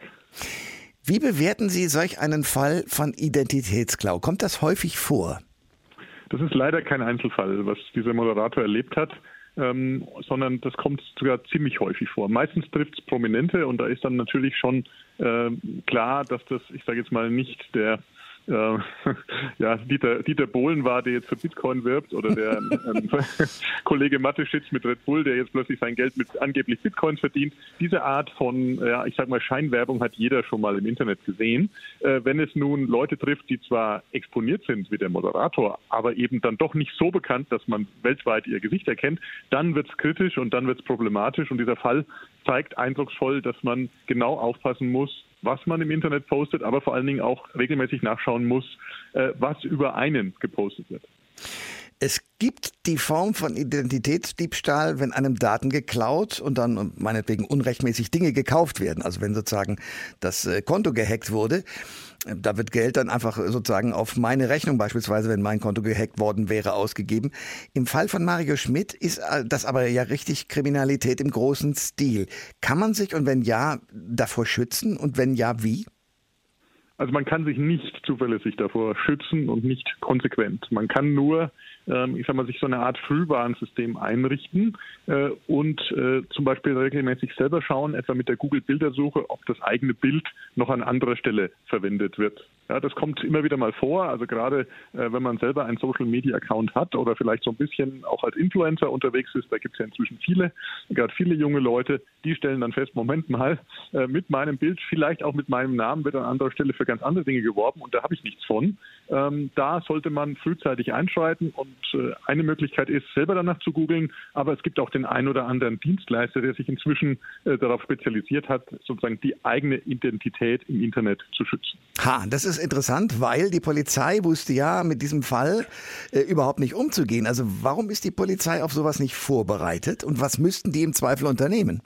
Wie bewerten Sie solch einen Fall von Identitätsklau? Kommt das häufig vor? Das ist leider kein Einzelfall, was dieser Moderator erlebt hat, ähm, sondern das kommt sogar ziemlich häufig vor. Meistens trifft es Prominente und da ist dann natürlich schon äh, klar, dass das, ich sage jetzt mal, nicht der äh, ja, Dieter, Dieter Bohlen war, der jetzt für Bitcoin wirbt, oder der ähm, Kollege Mateschitz mit Red Bull, der jetzt plötzlich sein Geld mit angeblich Bitcoins verdient. Diese Art von, ja, ich sag mal, Scheinwerbung hat jeder schon mal im Internet gesehen. Äh, wenn es nun Leute trifft, die zwar exponiert sind wie der Moderator, aber eben dann doch nicht so bekannt, dass man weltweit ihr Gesicht erkennt, dann wird es kritisch und dann wird es problematisch. Und dieser Fall zeigt eindrucksvoll, dass man genau aufpassen muss, was man im Internet postet, aber vor allen Dingen auch regelmäßig nachschauen muss, äh, was über einen gepostet wird. Es gibt die Form von Identitätsdiebstahl, wenn einem Daten geklaut und dann meinetwegen unrechtmäßig Dinge gekauft werden. Also wenn sozusagen das Konto gehackt wurde, da wird Geld dann einfach sozusagen auf meine Rechnung beispielsweise, wenn mein Konto gehackt worden wäre, ausgegeben. Im Fall von Mario Schmidt ist das aber ja richtig Kriminalität im großen Stil. Kann man sich und wenn ja, davor schützen und wenn ja, wie? Also man kann sich nicht zuverlässig davor schützen und nicht konsequent. Man kann nur, ähm, ich sag mal, sich so eine Art Frühwarnsystem einrichten äh, und äh, zum Beispiel regelmäßig selber schauen, etwa mit der Google-Bildersuche, ob das eigene Bild noch an anderer Stelle verwendet wird. Ja, das kommt immer wieder mal vor. Also gerade äh, wenn man selber einen Social-Media-Account hat oder vielleicht so ein bisschen auch als Influencer unterwegs ist, da gibt es ja inzwischen viele, gerade viele junge Leute, die stellen dann fest, Moment mal, äh, mit meinem Bild, vielleicht auch mit meinem Namen wird an anderer Stelle für ganz andere Dinge geworben und da habe ich nichts von. Ähm, da sollte man frühzeitig einschreiten und äh, eine Möglichkeit ist, selber danach zu googeln, aber es gibt auch den einen oder anderen Dienstleister, der sich inzwischen äh, darauf spezialisiert hat, sozusagen die eigene Identität im Internet zu schützen. Ha, das ist interessant, weil die Polizei wusste ja mit diesem Fall äh, überhaupt nicht umzugehen. Also warum ist die Polizei auf sowas nicht vorbereitet und was müssten die im Zweifel unternehmen?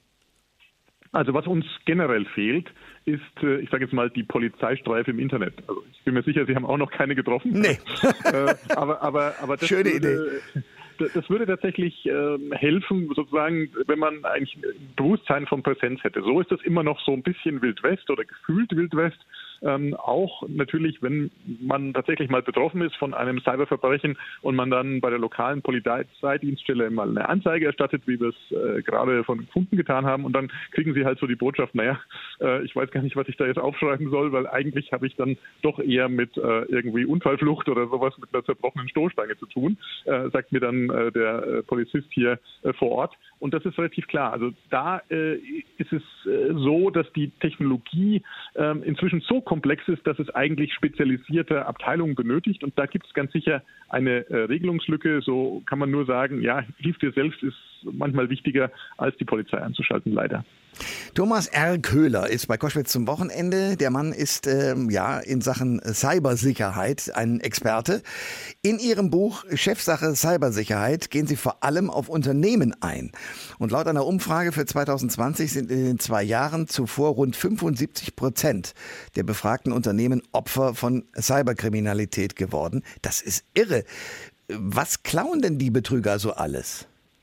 Also was uns generell fehlt, ist, äh, ich sage jetzt mal, die Polizeistreife im Internet. Also ich bin mir sicher, Sie haben auch noch keine getroffen. Nee. äh, aber, aber, aber das Schöne würde, Idee. Das würde tatsächlich äh, helfen, sozusagen, wenn man eigentlich ein Bewusstsein von Präsenz hätte. So ist das immer noch so ein bisschen Wild West oder gefühlt Wild West. Ähm, auch natürlich, wenn man tatsächlich mal betroffen ist von einem Cyberverbrechen und man dann bei der lokalen Polizeidienststelle mal eine Anzeige erstattet, wie wir es äh, gerade von Kunden getan haben, und dann kriegen sie halt so die Botschaft, naja, äh, ich weiß gar nicht, was ich da jetzt aufschreiben soll, weil eigentlich habe ich dann doch eher mit äh, irgendwie Unfallflucht oder sowas mit einer zerbrochenen Stoßstange zu tun, äh, sagt mir dann äh, der äh, Polizist hier äh, vor Ort. Und das ist relativ klar. Also da äh, ist es äh, so, dass die Technologie äh, inzwischen so komplex ist, dass es eigentlich spezialisierte Abteilungen benötigt. Und da gibt es ganz sicher eine äh, Regelungslücke. So kann man nur sagen, ja, hilf dir selbst ist manchmal wichtiger, als die Polizei anzuschalten, leider. Thomas R. Köhler ist bei Koschwitz zum Wochenende. Der Mann ist ähm, ja in Sachen Cybersicherheit ein Experte. In Ihrem Buch Chefsache Cybersicherheit gehen Sie vor allem auf Unternehmen ein. Und laut einer Umfrage für zwanzig zwanzig sind in den zwei Jahren zuvor rund fünfundsiebzig Prozent der befragten Unternehmen Opfer von Cyberkriminalität geworden. Das ist irre. Was klauen denn die Betrüger so alles?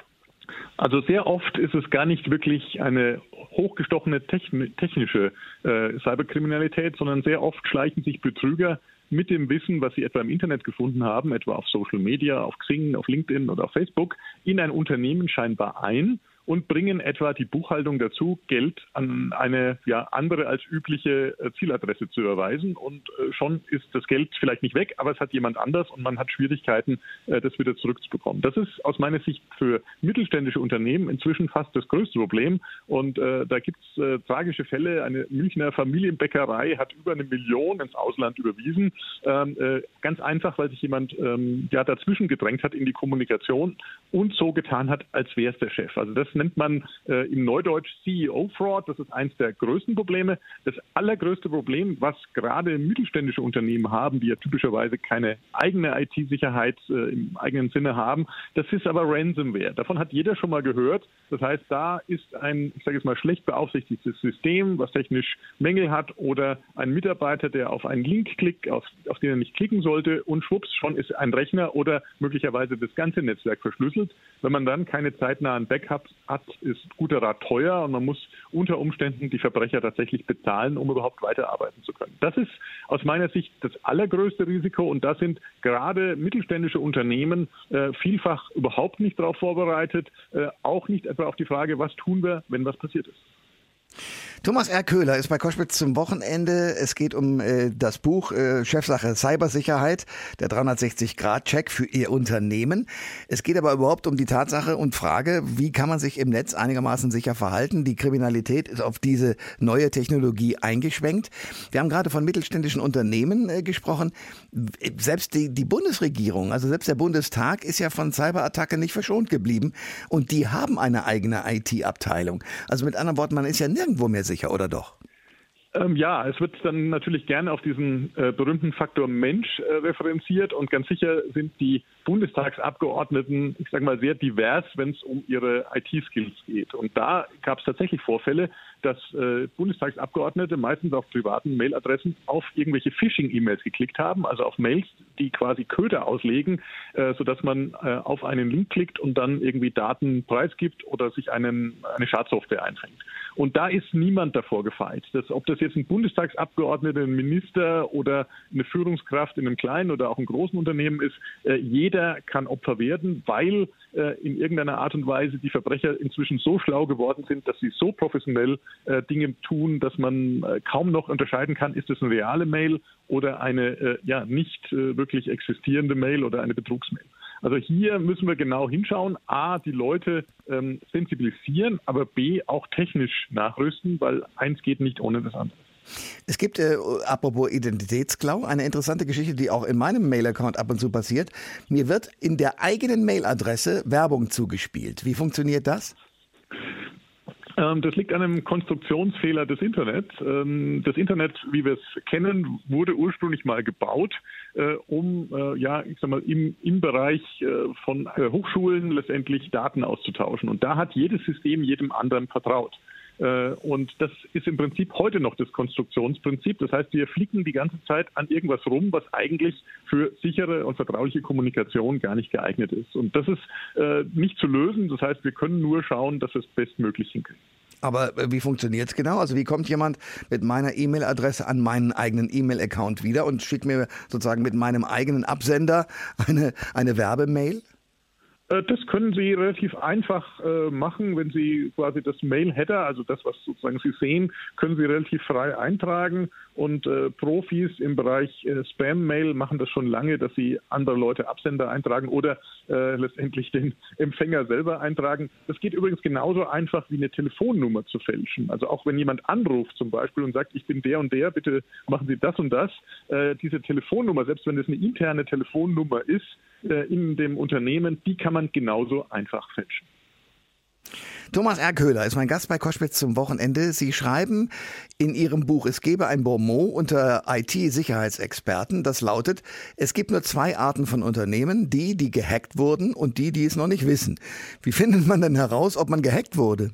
Also sehr oft ist es gar nicht wirklich eine hochgestochene technische äh, Cyberkriminalität, sondern sehr oft schleichen sich Betrüger mit dem Wissen, was sie etwa im Internet gefunden haben, etwa auf Social Media, auf Xing, auf LinkedIn oder auf Facebook, in ein Unternehmen scheinbar ein und bringen etwa die Buchhaltung dazu, Geld an eine ja, andere als übliche äh, Zieladresse zu überweisen. Und äh, schon ist das Geld vielleicht nicht weg, aber es hat jemand anders und man hat Schwierigkeiten, äh, das wieder zurückzubekommen. Das ist aus meiner Sicht für mittelständische Unternehmen inzwischen fast das größte Problem. Und äh, da gibt es äh, tragische Fälle. Eine Münchner Familienbäckerei hat über eine Million ins Ausland überwiesen. Ähm, äh, ganz einfach, weil sich jemand ähm, ja, dazwischen gedrängt hat in die Kommunikation und so getan hat, als wäre es der Chef. Also das nennt man äh, im Neudeutsch C E O-Fraud. Das ist eines der größten Probleme. Das allergrößte Problem, was gerade mittelständische Unternehmen haben, die ja typischerweise keine eigene I T-Sicherheit äh, im eigenen Sinne haben, das ist aber Ransomware. Davon hat jeder schon mal gehört. Das heißt, da ist ein, ich sage jetzt mal, schlecht beaufsichtigtes System, was technisch Mängel hat, oder ein Mitarbeiter, der auf einen Link klickt, auf, auf den er nicht klicken sollte, und schwupps, schon ist ein Rechner oder möglicherweise das ganze Netzwerk verschlüsselt. Wenn man dann keine zeitnahen Backups hat, ist guter Rat teuer und man muss unter Umständen die Verbrecher tatsächlich bezahlen, um überhaupt weiterarbeiten zu können. Das ist aus meiner Sicht das allergrößte Risiko, und da sind gerade mittelständische Unternehmen äh, vielfach überhaupt nicht darauf vorbereitet, äh, auch nicht etwa auf die Frage, was tun wir, wenn was passiert ist. Thomas R. Köhler ist bei Koschwitz zum Wochenende. Es geht um äh, das Buch äh, Chefsache Cybersicherheit, der dreihundertsechzig Grad Check für Ihr Unternehmen. Es geht aber überhaupt um die Tatsache und Frage, wie kann man sich im Netz einigermaßen sicher verhalten? Die Kriminalität ist auf diese neue Technologie eingeschwenkt. Wir haben gerade von mittelständischen Unternehmen äh, gesprochen. Selbst die, die Bundesregierung, also selbst der Bundestag, ist ja von Cyberattacke nicht verschont geblieben. Und die haben eine eigene I T-Abteilung. Also mit anderen Worten, man ist ja nirgendwo mehr sicher, oder doch? Ähm, ja, es wird dann natürlich gerne auf diesen äh, berühmten Faktor Mensch äh, referenziert, und ganz sicher sind die Bundestagsabgeordneten, ich sage mal, sehr divers, wenn es um ihre I T-Skills geht. Und da gab es tatsächlich Vorfälle, dass äh, Bundestagsabgeordnete meistens auf privaten Mailadressen auf irgendwelche Phishing-E-Mails geklickt haben, also auf Mails, die quasi Köder auslegen, äh, sodass man äh, auf einen Link klickt und dann irgendwie Daten preisgibt oder sich einen, eine Schadsoftware einfängt. Und da ist niemand davor gefeit. Das, ob das jetzt ein Bundestagsabgeordneter, ein Minister oder eine Führungskraft in einem kleinen oder auch einem großen Unternehmen ist, äh, jeder kann Opfer werden, weil äh, in irgendeiner Art und Weise die Verbrecher inzwischen so schlau geworden sind, dass sie so professionell äh, Dinge tun, dass man äh, kaum noch unterscheiden kann, ist das eine reale Mail oder eine äh, ja nicht äh, wirklich existierende Mail oder eine Betrugsmail. Also hier müssen wir genau hinschauen, A, die Leute ähm, sensibilisieren, aber B, auch technisch nachrüsten, weil eins geht nicht ohne das andere. Es gibt, äh, apropos Identitätsklau, eine interessante Geschichte, die auch in meinem Mail-Account ab und zu passiert. Mir wird in der eigenen Mailadresse Werbung zugespielt. Wie funktioniert das? Das liegt an einem Konstruktionsfehler des Internets. Das Internet, wie wir es kennen, wurde ursprünglich mal gebaut, um ja, ich sag mal, im, im Bereich von Hochschulen letztendlich Daten auszutauschen. Und da hat jedes System jedem anderen vertraut. Und das ist im Prinzip heute noch das Konstruktionsprinzip. Das heißt, wir flicken die ganze Zeit an irgendwas rum, was eigentlich für sichere und vertrauliche Kommunikation gar nicht geeignet ist. Und das ist äh, nicht zu lösen. Das heißt, wir können nur schauen, dass wir es bestmöglich hinkriegen. Aber wie funktioniert es genau? Also wie kommt jemand mit meiner E-Mail-Adresse an meinen eigenen E-Mail-Account wieder und schickt mir sozusagen mit meinem eigenen Absender eine, eine Werbemail? Das können Sie relativ einfach äh, machen, wenn Sie quasi das Mail-Header, also das, was sozusagen Sie sehen, können Sie relativ frei eintragen. Und äh, Profis im Bereich äh, Spam-Mail machen das schon lange, dass sie andere Leute Absender eintragen oder äh, letztendlich den Empfänger selber eintragen. Das geht übrigens genauso einfach wie eine Telefonnummer zu fälschen. Also auch wenn jemand anruft zum Beispiel und sagt, ich bin der und der, bitte machen Sie das und das. Äh, diese Telefonnummer, selbst wenn es eine interne Telefonnummer ist, in dem Unternehmen, die kann man genauso einfach fälschen. Thomas R. Köhler ist mein Gast bei Koschwitz zum Wochenende. Sie schreiben in Ihrem Buch, es gebe ein Bonmot unter I T-Sicherheitsexperten, das lautet, es gibt nur zwei Arten von Unternehmen, die, die gehackt wurden und die, die es noch nicht wissen. Wie findet man denn heraus, ob man gehackt wurde?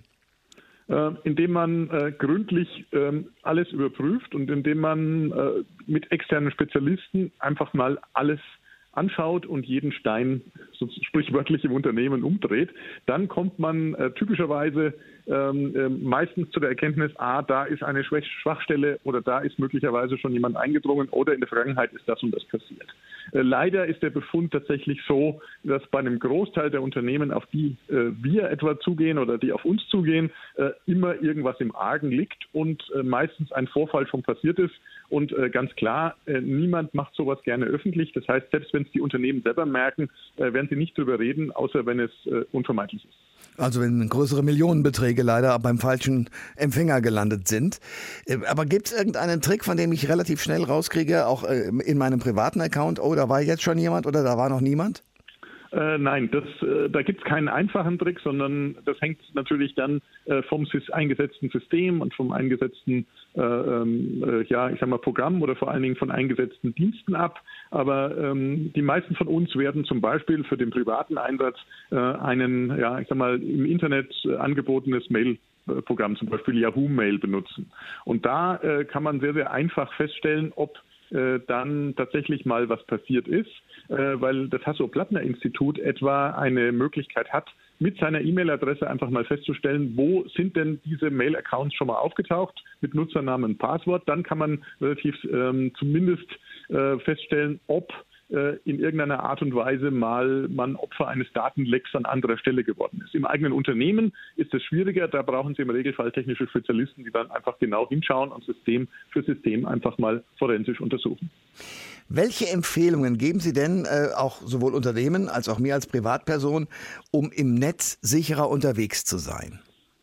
Indem man äh, gründlich ähm, alles überprüft und indem man äh, mit externen Spezialisten einfach mal alles anschaut und jeden Stein, so sprichwörtlich im Unternehmen, umdreht, dann kommt man äh, typischerweise ähm, äh, meistens zu der Erkenntnis, ah, da ist eine Schwach- Schwachstelle oder da ist möglicherweise schon jemand eingedrungen oder in der Vergangenheit ist das und das passiert. Äh, leider ist der Befund tatsächlich so, dass bei einem Großteil der Unternehmen, auf die äh, wir etwa zugehen oder die auf uns zugehen, äh, immer irgendwas im Argen liegt und äh, meistens ein Vorfall schon passiert ist. Und äh, ganz klar, äh, niemand macht sowas gerne öffentlich. Das heißt, selbst wenn es die Unternehmen selber merken, äh, werden sie nicht drüber reden, außer wenn es äh, unvermeidlich ist. Also wenn größere Millionenbeträge leider beim falschen Empfänger gelandet sind. Äh, aber gibt es irgendeinen Trick, von dem ich relativ schnell rauskriege, auch äh, in meinem privaten Account, oh, da war jetzt schon jemand oder da war noch niemand? Äh, nein, das, äh, da gibt es keinen einfachen Trick, sondern das hängt natürlich dann äh, vom Sys- eingesetzten System und vom eingesetzten äh, äh, ja, ich sag mal Programm oder vor allen Dingen von eingesetzten Diensten ab. Aber ähm, die meisten von uns werden zum Beispiel für den privaten Einsatz äh, einen, ja, ich sag mal im Internet äh, angebotenes Mail Programm, zum Beispiel Yahoo Mail benutzen. Und da äh, kann man sehr, sehr einfach feststellen, ob äh, dann tatsächlich mal was passiert ist, äh, weil das Hasso-Plattner-Institut etwa eine Möglichkeit hat, mit seiner E-Mail-Adresse einfach mal festzustellen, wo sind denn diese Mail-Accounts schon mal aufgetaucht mit Nutzernamen und Passwort. Dann kann man relativ ähm, zumindest äh, feststellen, ob in irgendeiner Art und Weise mal man Opfer eines Datenlecks an anderer Stelle geworden ist. Im eigenen Unternehmen ist es schwieriger, da brauchen Sie im Regelfall technische Spezialisten, die dann einfach genau hinschauen und System für System einfach mal forensisch untersuchen. Welche Empfehlungen geben Sie denn äh, auch sowohl Unternehmen als auch mir als Privatperson, um im Netz sicherer unterwegs zu sein?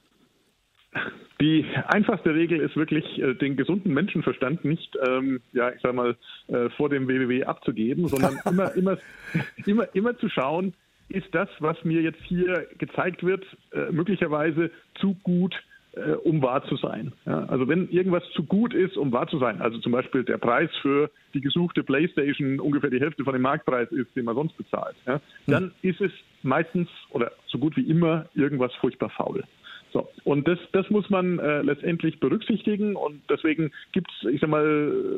Die einfachste Regel ist wirklich, äh, den gesunden Menschenverstand nicht, ähm, ja, ich sag mal, äh, vor dem W W W abzugeben, sondern immer, immer, immer, immer zu schauen, ist das, was mir jetzt hier gezeigt wird, äh, möglicherweise zu gut, äh, um wahr zu sein. Ja, also wenn irgendwas zu gut ist, um wahr zu sein, also zum Beispiel der Preis für die gesuchte PlayStation ungefähr die Hälfte von dem Marktpreis ist, den man sonst bezahlt, ja, dann ist es meistens oder so gut wie immer irgendwas furchtbar faul. So, und das, das muss man äh, letztendlich berücksichtigen und deswegen gibt es, ich sag mal,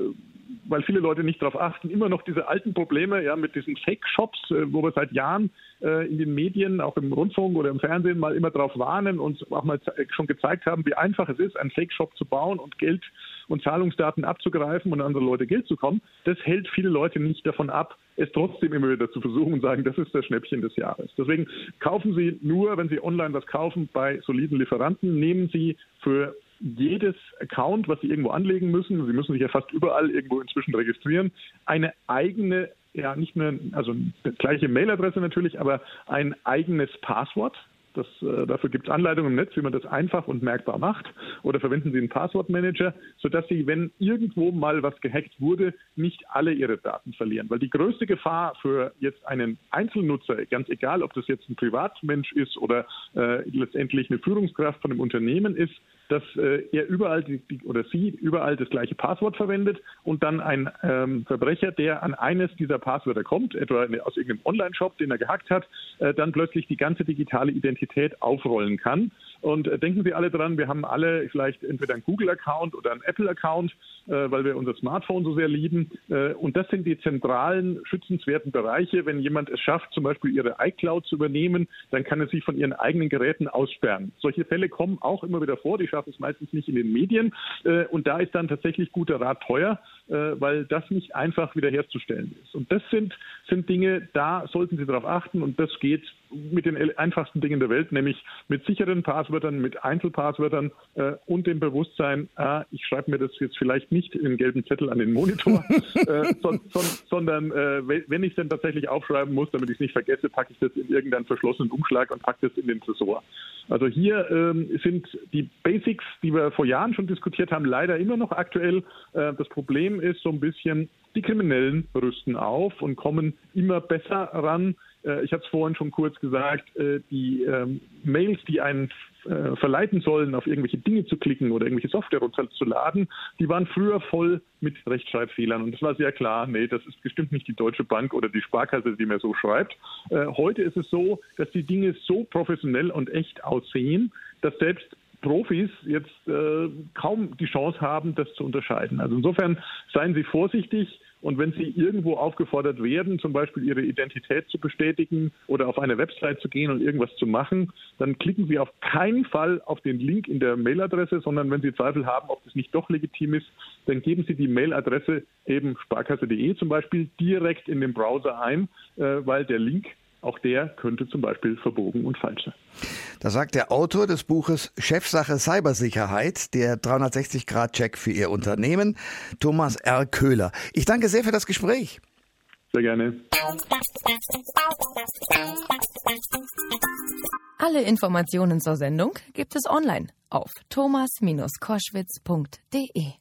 weil viele Leute nicht darauf achten, immer noch diese alten Probleme ja mit diesen Fake-Shops, äh, wo wir seit Jahren äh, in den Medien, auch im Rundfunk oder im Fernsehen mal immer darauf warnen und auch mal ze- schon gezeigt haben, wie einfach es ist, einen Fake-Shop zu bauen und Geld und Zahlungsdaten abzugreifen und an andere Leute Geld zu kommen. Das hält viele Leute nicht davon ab, es trotzdem immer wieder zu versuchen und sagen, das ist das Schnäppchen des Jahres. Deswegen kaufen Sie nur, wenn Sie online was kaufen, bei soliden Lieferanten. Nehmen Sie für jedes Account, was Sie irgendwo anlegen müssen, Sie müssen sich ja fast überall irgendwo inzwischen registrieren, eine eigene, ja nicht nur, also die gleiche Mailadresse natürlich, aber ein eigenes Passwort. Das, äh, dafür gibt es Anleitungen im Netz, wie man das einfach und merkbar macht. Oder verwenden Sie einen Passwortmanager, sodass Sie, wenn irgendwo mal was gehackt wurde, nicht alle Ihre Daten verlieren. Weil die größte Gefahr für jetzt einen Einzelnutzer, ganz egal, ob das jetzt ein Privatmensch ist oder äh, letztendlich eine Führungskraft von einem Unternehmen ist, dass äh, er überall die, die, oder sie überall das gleiche Passwort verwendet und dann ein ähm, Verbrecher, der an eines dieser Passwörter kommt, etwa aus irgendeinem Online-Shop, den er gehackt hat, äh, dann plötzlich die ganze digitale Identität aufrollen kann. Und äh, denken Sie alle dran, wir haben alle vielleicht entweder einen Google-Account oder einen Apple-Account, äh, weil wir unser Smartphone so sehr lieben. Äh, und das sind die zentralen, schützenswerten Bereiche. Wenn jemand es schafft, zum Beispiel Ihre iCloud zu übernehmen, dann kann er Sie von Ihren eigenen Geräten aussperren. Solche Fälle kommen auch immer wieder vor, die schaffen es meistens nicht in den Medien. Äh, und da ist dann tatsächlich guter Rat teuer, äh, weil das nicht einfach wiederherzustellen ist. Und das sind, sind Dinge, da sollten Sie darauf achten. Und das geht mit den einfachsten Dingen der Welt, nämlich mit sicheren Passwörtern, mit Einzelpasswörtern äh, und dem Bewusstsein, ah, ich schreibe mir das jetzt vielleicht nicht in einen gelben Zettel an den Monitor, äh, so, so, sondern äh, wenn ich es dann tatsächlich aufschreiben muss, damit ich es nicht vergesse, packe ich das in irgendeinen verschlossenen Umschlag und packe das in den Tresor. Also hier ähm, sind die Basics, die wir vor Jahren schon diskutiert haben, leider immer noch aktuell. Äh, das Problem ist so ein bisschen, die Kriminellen rüsten auf und kommen immer besser ran. Äh, ich habe es vorhin schon kurz gesagt, äh, die ähm, Mails, die einen äh, verleiten sollen, auf irgendwelche Dinge zu klicken oder irgendwelche Software runterzuladen, die waren früher voll mit Rechtschreibfehlern. Und es war sehr klar, nee, das ist bestimmt nicht die Deutsche Bank oder die Sparkasse, die mir so schreibt. Äh, heute ist es so, dass die Dinge so professionell und echt aussehen, dass selbst Profis jetzt äh, kaum die Chance haben, das zu unterscheiden. Also insofern seien Sie vorsichtig und wenn Sie irgendwo aufgefordert werden, zum Beispiel Ihre Identität zu bestätigen oder auf eine Website zu gehen und irgendwas zu machen, dann klicken Sie auf keinen Fall auf den Link in der Mailadresse, sondern wenn Sie Zweifel haben, ob das nicht doch legitim ist, dann geben Sie die Mailadresse eben sparkasse punkt de zum Beispiel direkt in den Browser ein, äh, weil der Link, auch der könnte zum Beispiel verbogen und falsch sein. Das sagt der Autor des Buches Chefsache Cybersicherheit, der dreihundertsechzig Grad Check für Ihr Unternehmen, Thomas R. Köhler. Ich danke sehr für das Gespräch. Sehr gerne. Alle Informationen zur Sendung gibt es online auf thomas Bindestrich koschwitz punkt de.